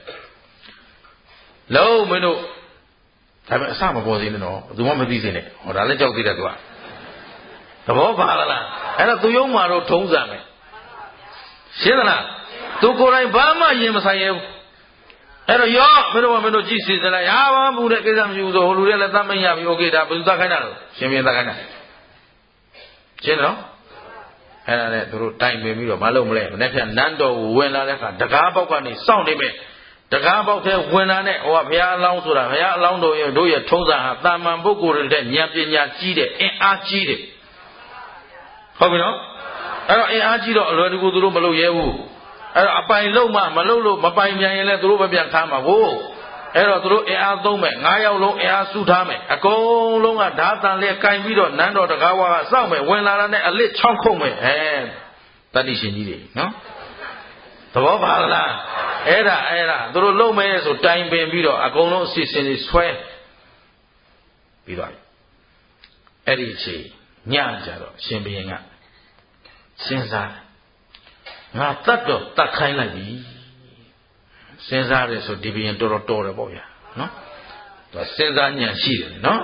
လုံးမင်းတို့ဒါပေမဲ့အစမပေါ်သေးနဲ့နော်ဘယ်သူမှမသိစေနဲ့ဟောဒါလည်းကြောက်သေးတယ်သူကသဘောပါလားအဲ့တော့သူယုံမှာတော့ထုံးစံမယ်ရှင်းသလားသူကိုယ်တိုင်ဘာမှရင်မဆိုင်ရဘူးအဲ့တော့ရောမင်းတို့ကမင်းတို့ကြည့်စီစလိုက်ဟာဘာမှမဟုတ်တဲ့ကိစ္စမရှိဘူးဆိုဟိုလူတွေလည်းသတ်မရပြီโอเคဒါဘယ်သူသတ်ခိုင်းတာလဲရှင်ပြန်သတ်ခိုင်းတာရှင်းနော်အဲ့ဒါနဲ့သူတို့တိုင်ပင်ပြီးတော့မလုပ်မလဲမနေ့ကနန်းတော်ကိုဝင်လာတဲ့အခါတကားပေါက်ကနေစောင့်နေမယ်တကားပေါက်ထဲဝင်လာတဲ့ဟိုကဘုရားအလောင်းဆိုတာဘုရားအလောင်းတော်ရဲ့တို့ရဲ့ထုံးစံဟာတာမန်ပုဂ္ဂိုလ်တွေတဲ့ဉာဏ်ပညာကြီးတဲ့အင်အားကြီးတယ်ဟုတ်ပြီနော်အဲ့တော့အင်အားကြီးတော့အလွယ်တကူသူတို့မလုပ်ရဲဘူးအဲ့တော့အပိုင်လုံးမှမလုပ်လို့မပိုင်ပြန်ရင်လည်းသူတို့ပဲပြန်ထားမှာကိုအဲ့တော့သူတို့အင်အားသုံးမယ်ငါးယောက်လုံးအင်အားစုထားမယ်အကုန်လုံးကဓာတ်တန်လေးကင်ပြီးတော့နန်းတော်တကားဝါကစောင့်မယ်ဝင်လာတဲ့နဲ့အလစ်ချောင်းခုတ်မယ်အဲတတိရှင်ကြီးတွေနော်သဘောပါလားအဲ့ဒါအဲ့ဒါသူတို့လုံးမယ်ဆိုတိုင်ပင်ပြီးတော့အကုန်လုံးအစီအစဉ်တွေဆွဲပြီးတော့အဲ့ဒီအချိန်ညကြတော့ရှင်ဘုရင်ကစဉ်းစားငါတတ်တော့တတ်ခိုင်းလိုက်ပြီစဉ်းစားတယ်ဆိုဒီဘုရင်တော်တော်တော်တယ်ပေါ့ဗျာနော်သူစဉ်းစားဉာဏ်ရှိတယ်နော်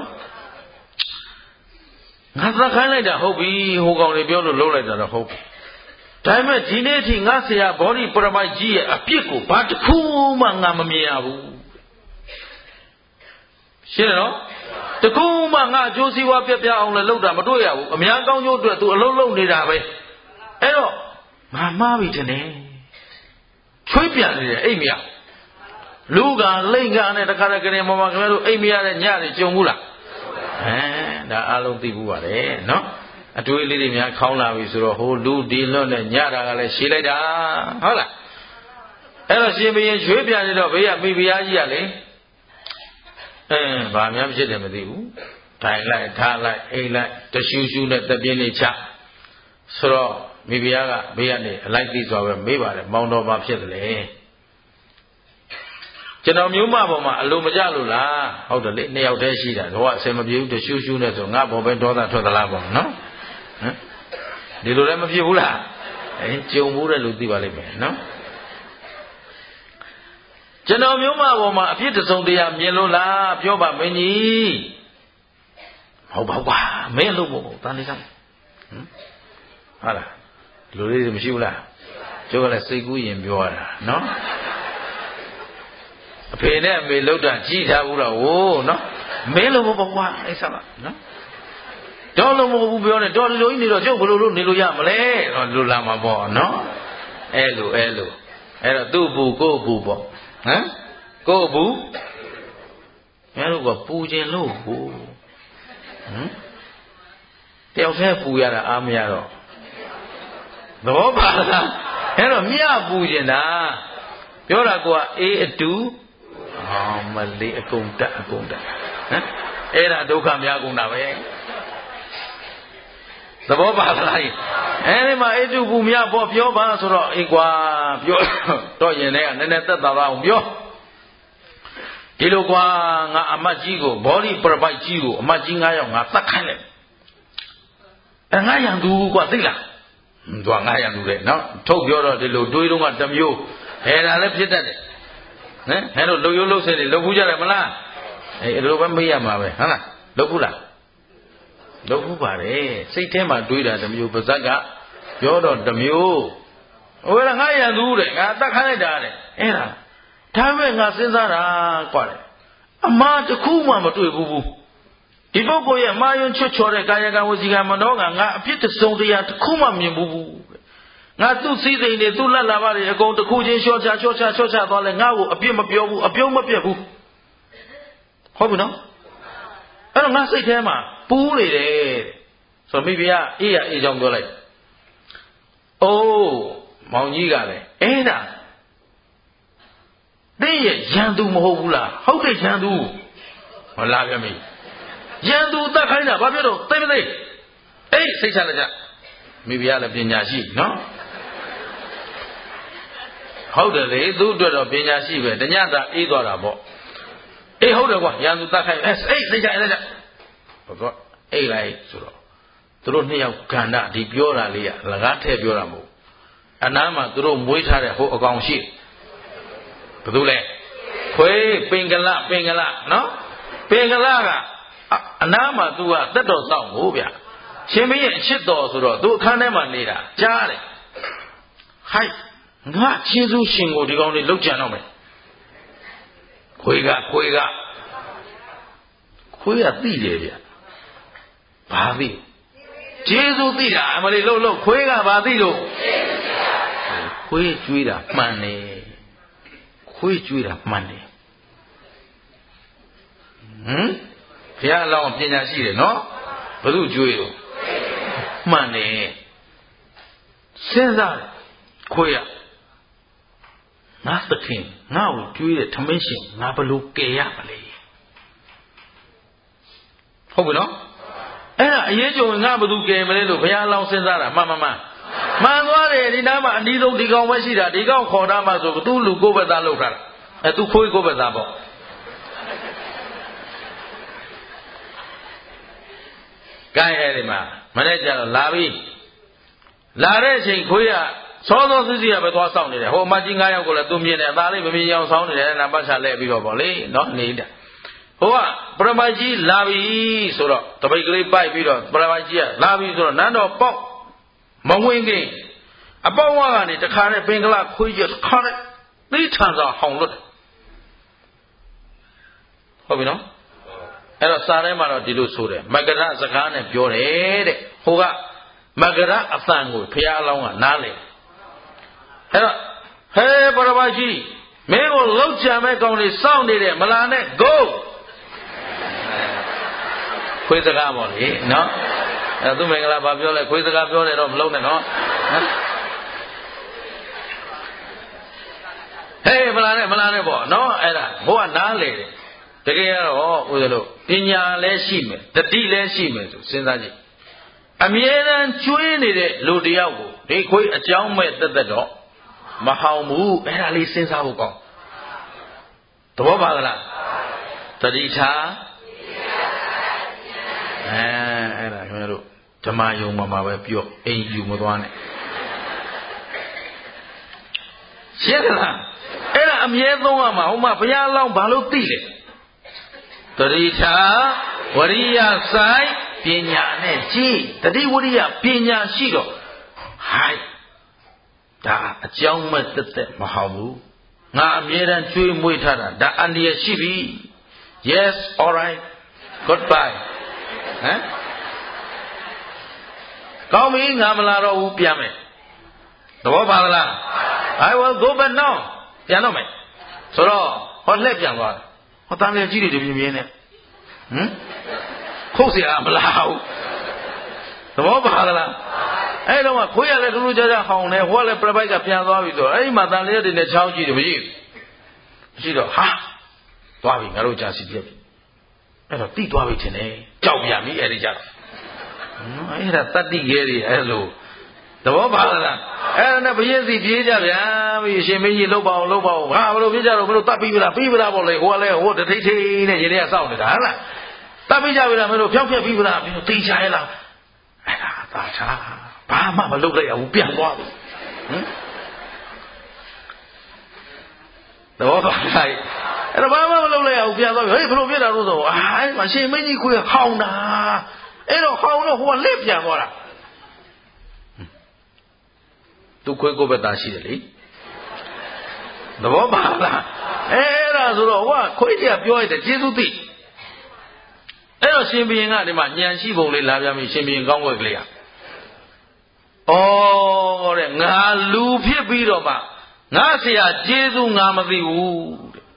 ငါတတ်ခိုင်းလိုက်တာဟုတ်ပြီဟိုကောင်တွေပြောလို့လုံးလိုက်တာတော့ဟုတ်ပြီဒါပေမဲ့ဒီနေ့အထိငါဆရာဘောဓိပရမိုက်ကြီးရဲ့အပြစ်ကိုဘာတစ်ခုမှငါမမြင်ရဘူးရှင်းတယ်နော်တခုမှငါအကျိုးစီးပွားပြပြအောင်လည်းလုပ်တာမတွေ့ရဘူးအများကောင်းကျိုးအတွက်သူအလုံးလုံးနေတာပဲအဲ့တော့ငါမှားပြီတဲ့ချွေးပြန်နေတယ်အိမ်မရလူကလိမ့်ကနဲ့တခါတည်းကနေမမခင်ဗျားတို့အိမ်မရတဲ့ညတွေကြုံဘူးလားဟမ်ဒါအလုံးသိဘူးပါလေနော်အတွေးလေးတွေများခေါင်းလာပြီဆိုတော့ဟိုလူဒီလွတ်နဲ့ညတာကလည်းရှည်လိုက်တာဟုတ်လားအဲ့တော့ရှင်ဘုရင်ရွှေပြန်နေတော့ဘေးကမိဖုရားကြီးကလေအင်းဘာများဖြစ်တယ်မသိဘူးထိုင်လိုက်ထားလိုက်အိမ်လိုက်တရှူရှူနဲ့တပြင်းနေချဆိုတော့မိဖုရားကဘေးကနေအလိုက်သိစွာပဲမေးပါတယ်မောင်တော်ဘာဖြစ်တယ်လဲကျွန်တော်မျိုးမပေါ်မှာအလိုမကြလို့လားဟုတ်တယ်လေနှစ်ယောက်တည်းရှိတာတော့အစင်မပြေဘူးတရှူရှူနဲ့ဆိုငါဘောပဲဒေါသထွက်သလားပေါ့နော်ဟမ်ဒီလိုလည်းမဖြစ်ဘူးလားအဲကြုံဘူးတဲ့လူသိပါလိမ့်မယ်နော်ကျွန်တော်မျိုးမပေါ်မှာအဖြစ်တစုံတရာမြင်လို့လားပြောပါမင်းကြီးဟုတ်ပါကွာမင်းလို့ပေါ့တန်လေးစမ်းဟမ်ဟုတ်လားဒီလိုလေးမရှိဘူးလားကျိုးကလည်းစိတ်ကူးရင်ပြောရတာနော်အဖေနဲ့အမေလှုပ်တာကြည်ထားဘူးတော့ဟိုးနော်မင်းလို့မပေါ့ကွာအဲ့ဆက်ပါနော်တော်လို့မဟုတ်ဘူးပြောနေတော်လူကြီးနေတော့ကျုပ်ဘယ်လိုလုပ်နေလို့ရမလဲတော့လူလာမှာပေါ့နော်အဲ့လိုအဲ့လိုအဲ့တော့သူ့ဘူးကို့ဘူးပေါ့ဟမ်ကို့ဘူးမင်းတို့ကပူခြင်းလို့ဘူးဟမ်တယောက်တည်းပူရတာအားမရတော့သဘောပါလားအဲ့တော့မြပူခြင်းတာပြောတာကအေးအတူအော်မလေးအကုန်တက်အကုန်တက်ဟမ်အဲ့ဒါဒုက္ခများကုန်တာပဲသဘောပါလားအဲဒီမှာအေးတူပူမြပေါ့ပြောပါဆိုတော့အေးကွာပြောတော့ရင်လည်းနည်းနည်းသက်သာအောင်ပြောဒီလိုကွာငါအမတ်ကြီးကိုဘောဒီပရပိုက်ကြီးကိုအမတ်ကြီး၅ယောက်ငါတတ်ခိုင်းလိုက်အဲငါရံသူကွာသိလားသူကငါရံသူလေနော်ထုတ်ပြောတော့ဒီလိုတွေးတော့ကတစ်မျိုးဟဲ့ဒါလည်းဖြစ်တတ်တယ်ဟမ်ဟဲ့တို့လှုပ်ရိုးလှုပ်စင်တွေလှုပ်ဘူးကြတယ်မလားအဲအဲ့လိုပဲမေးရမှာပဲဟုတ်လားလှုပ်ဘူးလားလှုပ်ဘူးပါတယ်စိတ်ထဲမှာတွေးတာတစ်မျိုးပါဇက်ကပြောတော့တစ်မျိုးဟိုကငါရံသူတဲ့ငါတတ်ခိုင်းလိုက်တာတဲ့အဲ့ဒါဒါပဲငါစဉ်းစားတာကွာလေအမှားတစ်ခုမှမတွေ့ဘူးဘူးဒီပုဂ္ဂိုလ်ရဲ့မာယွန်းချွတ်ချော်တဲ့ကာယကံဝစီကံမနောကငါအဖြစ်တစုံတရားတစ်ခုမှမြင်ဘူးဘူးငါသူ့စည်းစိမ်တွေသူ့လက်လာပါတွေအကုန်တစ်ခုချင်းလျှော့ချလျှော့ချလျှော့ချသွားလဲငါ့ကိုအပြစ်မပြောဘူးအပြုံးမပြတ်ဘူးဟုတ်ပြီနော်အဲ့တော့ငါစိတ်ထဲမှာပူးနေတယ်ဆိုတော့မိဖုရားအေးရအေးကြောင်းပြောလိုက်အိုးမောင်ကြီးကလည်းအဲ့ဒါတင်းရဲ့ရန်သူမဟုတ်ဘူးလားဟုတ်တယ်ရန်သူဟောလာပြမေးရန်သူတတ်ခိုင်းတာဘာဖြစ်တော့သိမသိအေးစိတ်ချလိုက်ကြမိဖုရားလည်းပညာရှိနော်ဟုတ်တယ်လေသူ့အတွက်တော့ပညာရှိပဲတညတာအေးသွားတာပေါ့အေးဟုတ်တယ်ကွာရန်သူတတ်ခိုင်းအဲ့အေးစိတ်ချလိုက်ကြဘာတော့အေးလိုက်ဆိုတော့သူတို့နှစ်ယောက်ကန္တာဒီပြောတာလေးကလကားထည့်ပြောတာမဟုတ်အနားမှာသူတို့မွေးထားတဲ့ဟိုအကောင်ရှိဘယ်သူလဲခွေးပင်ကလပင်ကလနော်ပင်ကလကအနားမှာ तू ကတက်တော်စောင့်ကိုဗျရှင်မင်းရဲ့အချစ်တော်ဆိုတော့ तू အခန်းထဲမှာနေတာကြားတယ်ဟိုက်ငါချင်းစုရှင်ကိုဒီကောင်လေးလောက်ကြံတော့မယ်ခွေးကခွေးကခွေးကသိတယ်ဗျဘာသိကျေးဇူးသိတာအမလေးလှုပ်လှုပ်ခွေးကဘာသိလို့ခွေးကျွေးတာမှန်တယ်ခွေးကျွေးတာမှန်တယ်ဟမ်ဘုရားအလောင်းပညာရှိတယ်နော်ဘယ်သူကျွေးလို့မှန်တယ်စဉ်းစားခွေးရငါသခင်ငါ့ကိုကျွေးတဲ့ထမင်းရှင်ငါဘယ်လိုကယ်ရမလဲဟုတ်ပြီနော်အဲ့ဒါအရေးကြုံငါဘယ်သူကယ်မလဲလို့ဘုရားအလောင်းစဉ်းစားတာမှန်မှန်မှန်မှန်သွားတယ်ဒီနားမှာအနည်းဆုံးဒီကောင်ပဲရှိတာဒီကောင်ခေါ်တာမှဆိုသူ့လူကိုယ်ပဲသားလောက်တာအဲသူခွေးကိုယ်ပဲသားပေါ့ကိုင်းအဲ့ဒီမှာမနေ့ကျတော့လာပြီလာတဲ့အချိန်ခွေးကစောစောစီးစီးကပဲသွားဆောင်နေတယ်ဟိုအမကြီး၅ယောက်ကိုလည်းသူမြင်တယ်အသားလေးမမြင်အောင်ဆောင်းနေတယ်နာပတ်ချလဲပြီးတော့ဗောလေနော်နေတာဟိုကပရမကြီးလာပြီဆိုတော့တပိတ်ကလေးပိုက်ပြီးတော့ပရမကြီးကလာပြီဆိုတော့နန်းတော်ပေါက်မဝင်ခင်အပေါက်ဝါကနေတခါနဲ့ပင်ကလခွေးကြီးခါနဲ့သိထန်စွာဟောင်လွတ်ဟုတ်ပြီနော်အဲ့တော့စာထဲမှာတော့ဒီလိုဆိုတယ်မကရစကားနဲ့ပြောတယ်တဲ့ဟိုကမကရအသံကိုဘုရားအလောင်းကနားလေအဲ့တော့ဟဲပရမကြီးမင်းကိုလောက်ကြံမဲ့ကောင်လေးစောင့်နေတယ်မလာနဲ့ go ခွေးစကားပေါ့လေနော်အဲ့သူမင်္ဂလာဘာပြောလဲခွေးစကားပြောတယ်တော့မလုံးနဲ့နော်ဟဲ့မလာနဲ့မလာနဲ့ပေါ့နော်အဲ့ဒါဘိုးကနားလေတယ်တကယ်တော့ဦးဇလို့ပညာလည်းရှိမယ်တတိလည်းရှိမယ်ဆိုစဉ်းစားကြည့်အမြဲတမ်းကျွေးနေတဲ့လူတယောက်ကိုဒီခွေးအကြောင်းမဲ့တက်တက်တော့မဟောင်ဘူးအဲ့ဒါလေးစဉ်းစားဖို့ကောင်းသဘောပါလားတတိထားအဲအဲ့ဒါခင်ဗျားတို့ဓမ္မယုံမှာမှာပဲပြောအိမ်ယူမသွားနဲ့ရှင်းလားအဲ့ဒါအမြဲသုံးရမှာဟိုမှာဘုရားလောင်းဘာလို့သိလဲတတိထားဝရိယဆိုင်ပညာနဲ့ကြည်တတိဝရိယပညာရှိတော့ဟိုက်ဒါအကြောင်းမဲ့တက်တက်မဟောဘူးငါအမြဲတမ်းကျွေးမွေးထားတာဒါအန္တရာယ်ရှိပြီ yes all right goodbye ဟမ်ကောင်းပြီငါမလာတော့ဘူးပြန်မယ်သဘောပါလား I will go back now ပြန်တော့မယ်ဆိုတော့ဟောလှည့်ပြန်သွားတယ်ဟောတန်လေကြီးတွေတပြင်းပြင်းနဲ့ဟမ်ခုတ်เสียမလားဘူးသဘောပါလားအဲ့တော့ခွေးရလည်းထူးထူးခြားခြားဟောင်းနေဟိုကလည်းပြပိုက်ကပြန်သွားပြီဆိုအဲ့ဒီမှာတန်လေတွေနဲ့ချောင်းကြီးတွေမရှိဘူးမရှိတော့ဟာသွားပြီငါတို့ကြာစီပြက်ပြီအဲ့တော့တိသွားပြီထင်တယ်ကြောက်ပြန်ပြီအဲ့ဒီကြတော့အဲ့ဒါတတ္တိခဲတွေအဲ့လိုသဘောပါလားအဲ့ဒါနဲ့ဘုရင်စီပြေးကြဗျာပြီအရှင်မင်းကြီးလှုပ်ပါအောင်လှုပ်ပါအောင်ဟာဘယ်လိုပြေးကြတော့ဘယ်လိုတတ်ပြီးပြီလားပြီးပြီလားပေါ့လေဟိုကလည်းဟိုတထိတ်ထိတ်နဲ့ရေတွေကစောင့်နေတာဟုတ်လားတတ်ပြီးကြပြီလားမင်းတို့ဖြောက်ဖြက်ပြီးပြီလားမင်းတို့သိချရဲ့လားအဲ့ဒါသာချာဘာမှမလုပ်လိုက်ရဘူးပြန်သွားပြီဟမ်သဘောပါလားအဲ့တော့ဘာမှမလုပ်လိုက်ရဘူးပြန်သွားပြီဟေးဘယ်လိုဖြစ်တာလို့ဆိုအာအဲ့မှာရှင်မင်းကြီးကိုဟောင်းတာအဲ့တော့ဟောင်းတော့ဟိုကလက်ပြန်သွားတာသူခွေးကိုပဲသားရှိတယ်လေသဘောပါလားအဲ့ဒါဆိုတော့ဟိုကခွေးကြီးကပြောရတယ်ကျေးဇူးသိအဲ့တော့ရှင်ဘုရင်ကဒီမှာညံရှိပုံလေးလာပြန်ပြီရှင်ဘုရင်ကောင်းွက်ကလေးอ่ะဩတဲ့ငါလူဖြစ်ပြီးတော့မှငါဆရာကျေးဇူးငါမသိဘူး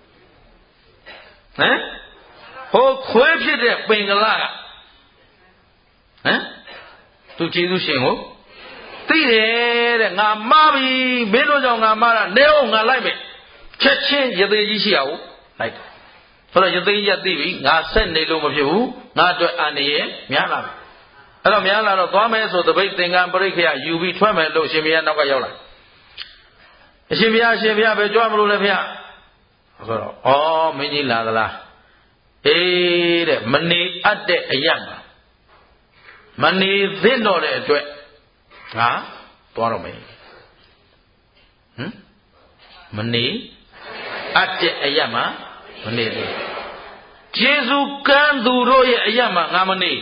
တဲ့ဟမ်ဟိုခွေးဖြစ်တဲ့ပင်ကလာကဟမ်သူကျေးဇူးရှင်ကိုသိတယ်တဲ့ငါမှားပြီမင်းတို့ကြောင့်ငါမှားတာနေအောင်ငါလိုက်မယ်ချက်ချင်းရသေးကြီးရှိအောင်လိုက်တယ်ဆိုတော့ရသေးကြီးသိပြီငါဆက်နေလို့မဖြစ်ဘူးငါအတွက်အန္တရာယ်များလာပြီအဲ့တော့များလာတော့သွားမယ်ဆိုတပိတ်သင်္ကန်းပရိက္ခယယူပြီးထွက်မယ်လို့ရှင်ဘုရားနောက်ကရောက်လာအရှင်ဘုရားအရှင်ဘုရားပဲကြွမလို့လဲဘုရားဆိုတော့ဩမင်းကြီးလာသလားအေးတဲ့မနေအပ်တဲ့အရာမှာမနေသင့်တော့တဲ့အတွက်ငါသွားတော့မယ်ဟမ်မနေအပ်တဲ့အရာမှာမနေဘူးကျေးဇူးကမ်းသူတို့ရဲ့အရာမှာငါမနေ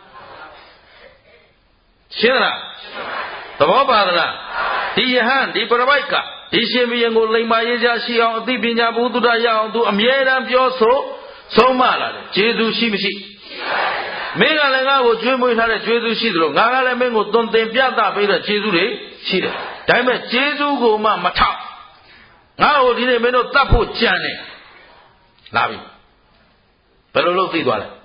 ရှင်းလားသဘောပါသလားဒီယဟန်ဒီပရပိုက်ကဒီရှင်ဘုရင်ကိုလိမ္မာရေးကြရှိအောင်အသိပညာဘုဒ္ဓရရအောင်သူအမြဲတမ်းပြောဆိုဆုံးမလာတယ်ကျေးဇူးရှိမရှိမင်းကလည်းငါ့ကိုကျွေးမွေးထားတဲ့ကျေးဇူးရှိသလိုငါကလည်းမင်းကိုသွန်သင်ပြသပေးတဲ့ကျေးဇူးတွေရှိတယ်ဒါပေမဲ့ကျေးဇူးကိုမှမထောက်ငါ့ကိုဒီနေ့မင်းတို့တတ်ဖို့ကြံတယ်လာပြီဘယ်လိုလုပ်သိသွားလဲ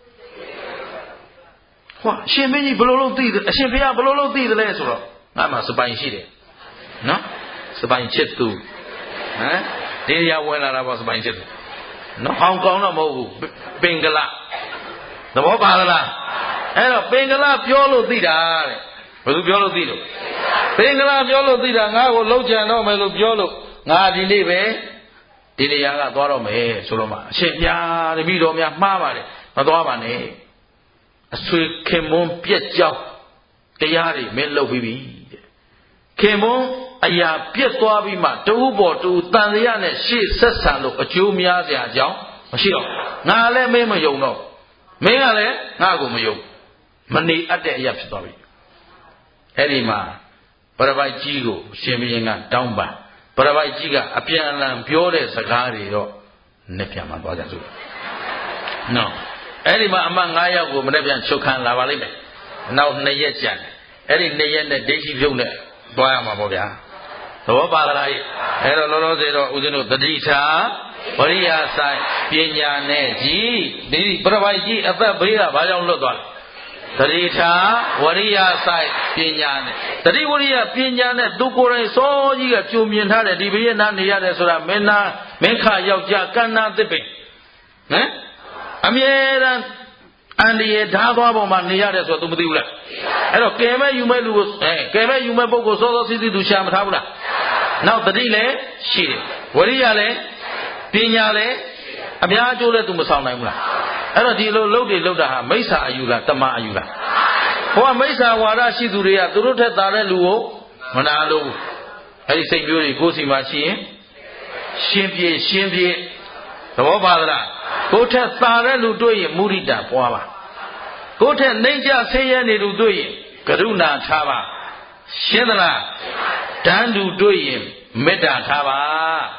ဟောအရှင်မင်းကြီးဘယ်လိုလုပ်သိတယ်အရှင်ဘုရားဘယ်လိုလုပ်သိတယ်လဲဆိုတော့ငါမှစပိုင်ရှိတယ်နော်စပိုင်ချစ်သူဟမ်ဒီရဝင်လာတာပေါ့စပိုင်ချစ်သူနော်ဟောင်ကောင်တော့မဟုတ်ဘူးပင်ကလသဘောပါလားအဲ့တော့ပင်ကလပြောလို့သိတာတဲ့ဘယ်သူပြောလို့သိလို့ပင်ကလပြောလို့သိတာငါ့ကိုလှုပ်ကြံတော့မယ်လို့ပြောလို့ငါဒီနေ့ပဲဒီနေရာကသွားတော့မယ်ဆိုတော့မှအရှင်ပြာတပည့်တော်များမှားပါတယ်မသွားပါနဲ့အဆွေခင်မွန်းပြက်ကြောင်းတရားတွေမင်းလှုပ်ပြီးပြီတဲ့ခင်မွန်းအရာပြက်သွားပြီးမှတူပေါ်တူတန်ရနဲ့ရှေ့ဆက်ဆံလို့အကျိုးများစရာအကြောင်းမရှိတော့ငါလည်းမင်းမယုံတော့မင်းကလည်းငါ့ကိုမယုံမနေအပ်တဲ့အရာဖြစ်သွားပြီအဲ့ဒီမှာပရပိုက်ကြီးကိုရှင်ဘုရင်ကတောင်းပန်ပရပိုက်ကြီးကအပြန်အလှန်ပြောတဲ့စကားတွေတော့နှစ်ပြန်မှသွားကြစို့နော်အဲ့ဒီမှာအမတ်၅ယောက်ကိုမနေ့ပြန်ချုပ်ခံလာပါလိမ့်မယ်နောက်နှစ်ရက်ကြာတယ်အဲ့ဒီနှစ်ရက်နဲ့ဒိဋ္ဌိပြုတ်နဲ့သွားရမှာပေါ့ဗျာသဘောပါလားအဲ့တော့လောလောဆယ်တော့ဦးဇင်းတို့တတိထာဝရိယဆိုင်ပညာနဲ့ကြီးဒီပရပိုက်ကြီးအသက်ဘေးကဘာကြောင့်လွတ်သွားလဲတတိထာဝရိယဆိုင်ပညာနဲ့တတိဝရိယပညာနဲ့သူကိုယ်တိုင်စောကြီးကကြုံမြင်ထားတယ်ဒီဘုရင်နာနေရတယ်ဆိုတာမင်းသားမင်းခယောက်ျားကန္နာသစ်ပင်ဟမ်အမြဲတမ်းအန္တရာယ်ဓာတ်သွားပေါ်မှာနေရတယ်ဆိုတော့ तू မသိဘူးလားအဲ့တော့ကဲမဲ့ယူမဲ့လူကိုအဲကဲမဲ့ယူမဲ့ပုဂ္ဂိုလ်စောစောစီးစီး तू ရှာမထားဘူးလားနောက်တတိလည်းရှိတယ်ဝရိယလည်းပညာလည်းအများအကျိုးလည်း तू မဆောင်နိုင်ဘူးလားအဲ့တော့ဒီလိုလှုပ်တွေလှုပ်တာဟာမိစ္ဆာအယူလားတမအယူလားဟိုကမိစ္ဆာဝါဒရှိသူတွေကသူတို့ထက်သာတဲ့လူကိုမနာလို့အဲ့ဒီစိတ်မျိုးတွေကိုယ်စီမှာရှိရင်ရှင်းပြေရှင်းပြေသဘောပါသလားကိုယ်ထက်သာတဲ့လူတွေ့ရင်မုဒိတာပွားပါကိုယ်ထက်နှိမ့်ချဆင်းရဲနေလူတွေ့ရင်ကရုဏာထားပါရှင်းသလားတန်းတူတွေ့ရင်မေတ္တာထားပါ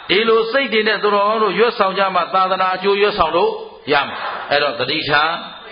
ဒီလိုစိတ်တွေနဲ့သူတော်ကောင်းတို့ရွတ်ဆောင်ကြမှသာသနာအကျိုးရွတ်ဆောင်လို့ရမှာအဲ့တော့တတိထား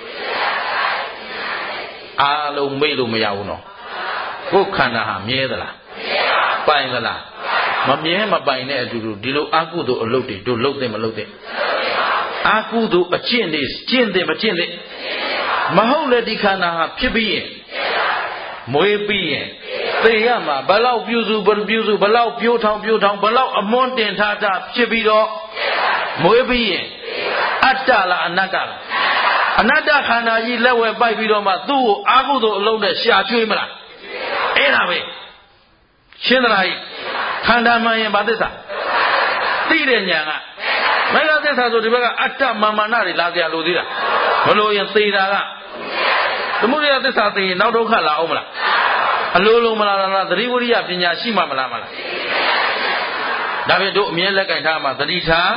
အားလုံးမေ့လို့မရဘူးနော်ကိုယ်ခန္ဓာဟာမြဲသလားပိုင်သလားမမြဲမပိုင်တဲ့အတူတူဒီလိုအာကုသို့အလုပ်တွေတို့လုပ်တဲ့မလုပ်တဲ့အာကုသို့အကျင့်တွေကျင့်တယ်မကျင့်တဲ့မဟုတ်လေဒီခန္ဓာဟာဖြစ်ပြီးရင်မွေးပြီးရင်သေရမှာဘလောက်ပြုစုပြုစုဘလောက်ပြိုးထောင်ပြိုးထောင်ဘလောက်အမွန်းတင်ထားတာဖြစ်ပြီးတော့မွေးပြီးရင်အတ္တလားအနတ္တလားအနတ္တခန္ဓာကြီးလက်ဝဲပိုက်ပြီးတော့မှသူ့ကိုအာဟုသို့အလုံးနဲ့ရှာကျွေးမလားအဲ့ဒါပဲရှင်းသလားခန္ဓာမှန်ရင်ဘာသစ္စာသိတဲ့ဉာဏ်ကမေဃသစ္စာဆိုဒီဘက်ကအတ္တမာမာနတွေလာကြလို့သေးတာမလို့ရင်သေတာကသမုဒယသစ္စာသိရင်နောက်ဒုက္ခလာအောင်မလားအလိုလိုမလားလားသတိဝိရိယပညာရှိမှမလားမလားဒါဖြင့်တို့အမြဲလက်ကင်ထားမှာသတိထား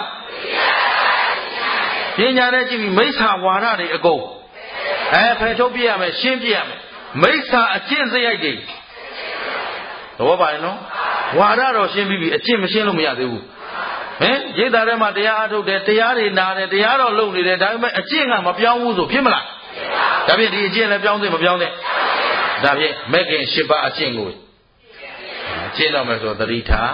ပညာနဲ့ကြည့်ပြီးမိစ္ဆာဝါဒတွေအကုန်အဲဖယ်ထုတ်ပြရမယ်ရှင်းပြရမယ်မိစ္ဆာအကျင့်စရိုက်တွေသဘောပါရဲ့နော်ဝါဒတော့ရှင်းပြီးပြီအကျင့်မရှင်းလို့မရသေးဘူးဟင်ရိတ်တာထဲမှာတရားအထုတ်တယ်တရားတွေနာတယ်တရားတော့လုပ်နေတယ်ဒါပေမဲ့အကျင့်ကမပြောင်းဘူးဆိုဖြစ်မလားဒါဖြင့်ဒီအကျင့်လည်းပြောင်းသင့်မပြောင်းသင့်ဒါဖြင့်မဲ့ခင်၈ပါးအကျင့်ကိုကျင့်တော့မယ်ဆိုသတိထား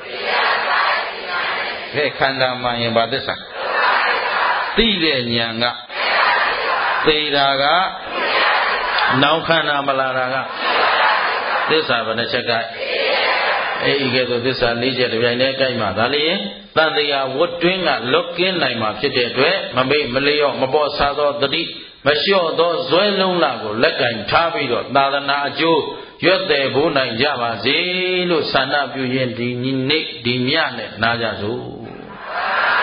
ခဲခန္ဓာမှန်ရင်ဘာသစ္စာသိတဲ့ဉာဏ်ကသေတာကနောင်ခန္ဓာမလာတာကသစ္စာဘယ်နှချက်ကအဲ့ဒီကဲ့သို့သစ္စာ၄ချက်တစ်ပြိုင်တည်းကြိုက်မှဒါလည်းတန်တရားဝတ်တွင်းကလွတ်ကင်းနိုင်မှာဖြစ်တဲ့အတွက်မမိတ်မလျော့မပေါ်ဆာသောတတိမလျှော့သောဇွဲလုံးလာကိုလက်ကင်ထားပြီးတော့သာသနာအကျိုးရွတ်တယ်ဖို့နိုင်ကြပါစေလို့ဆန္ဒပြုရင်ဒီနေ့ဒီမြနဲ့နာကြစို့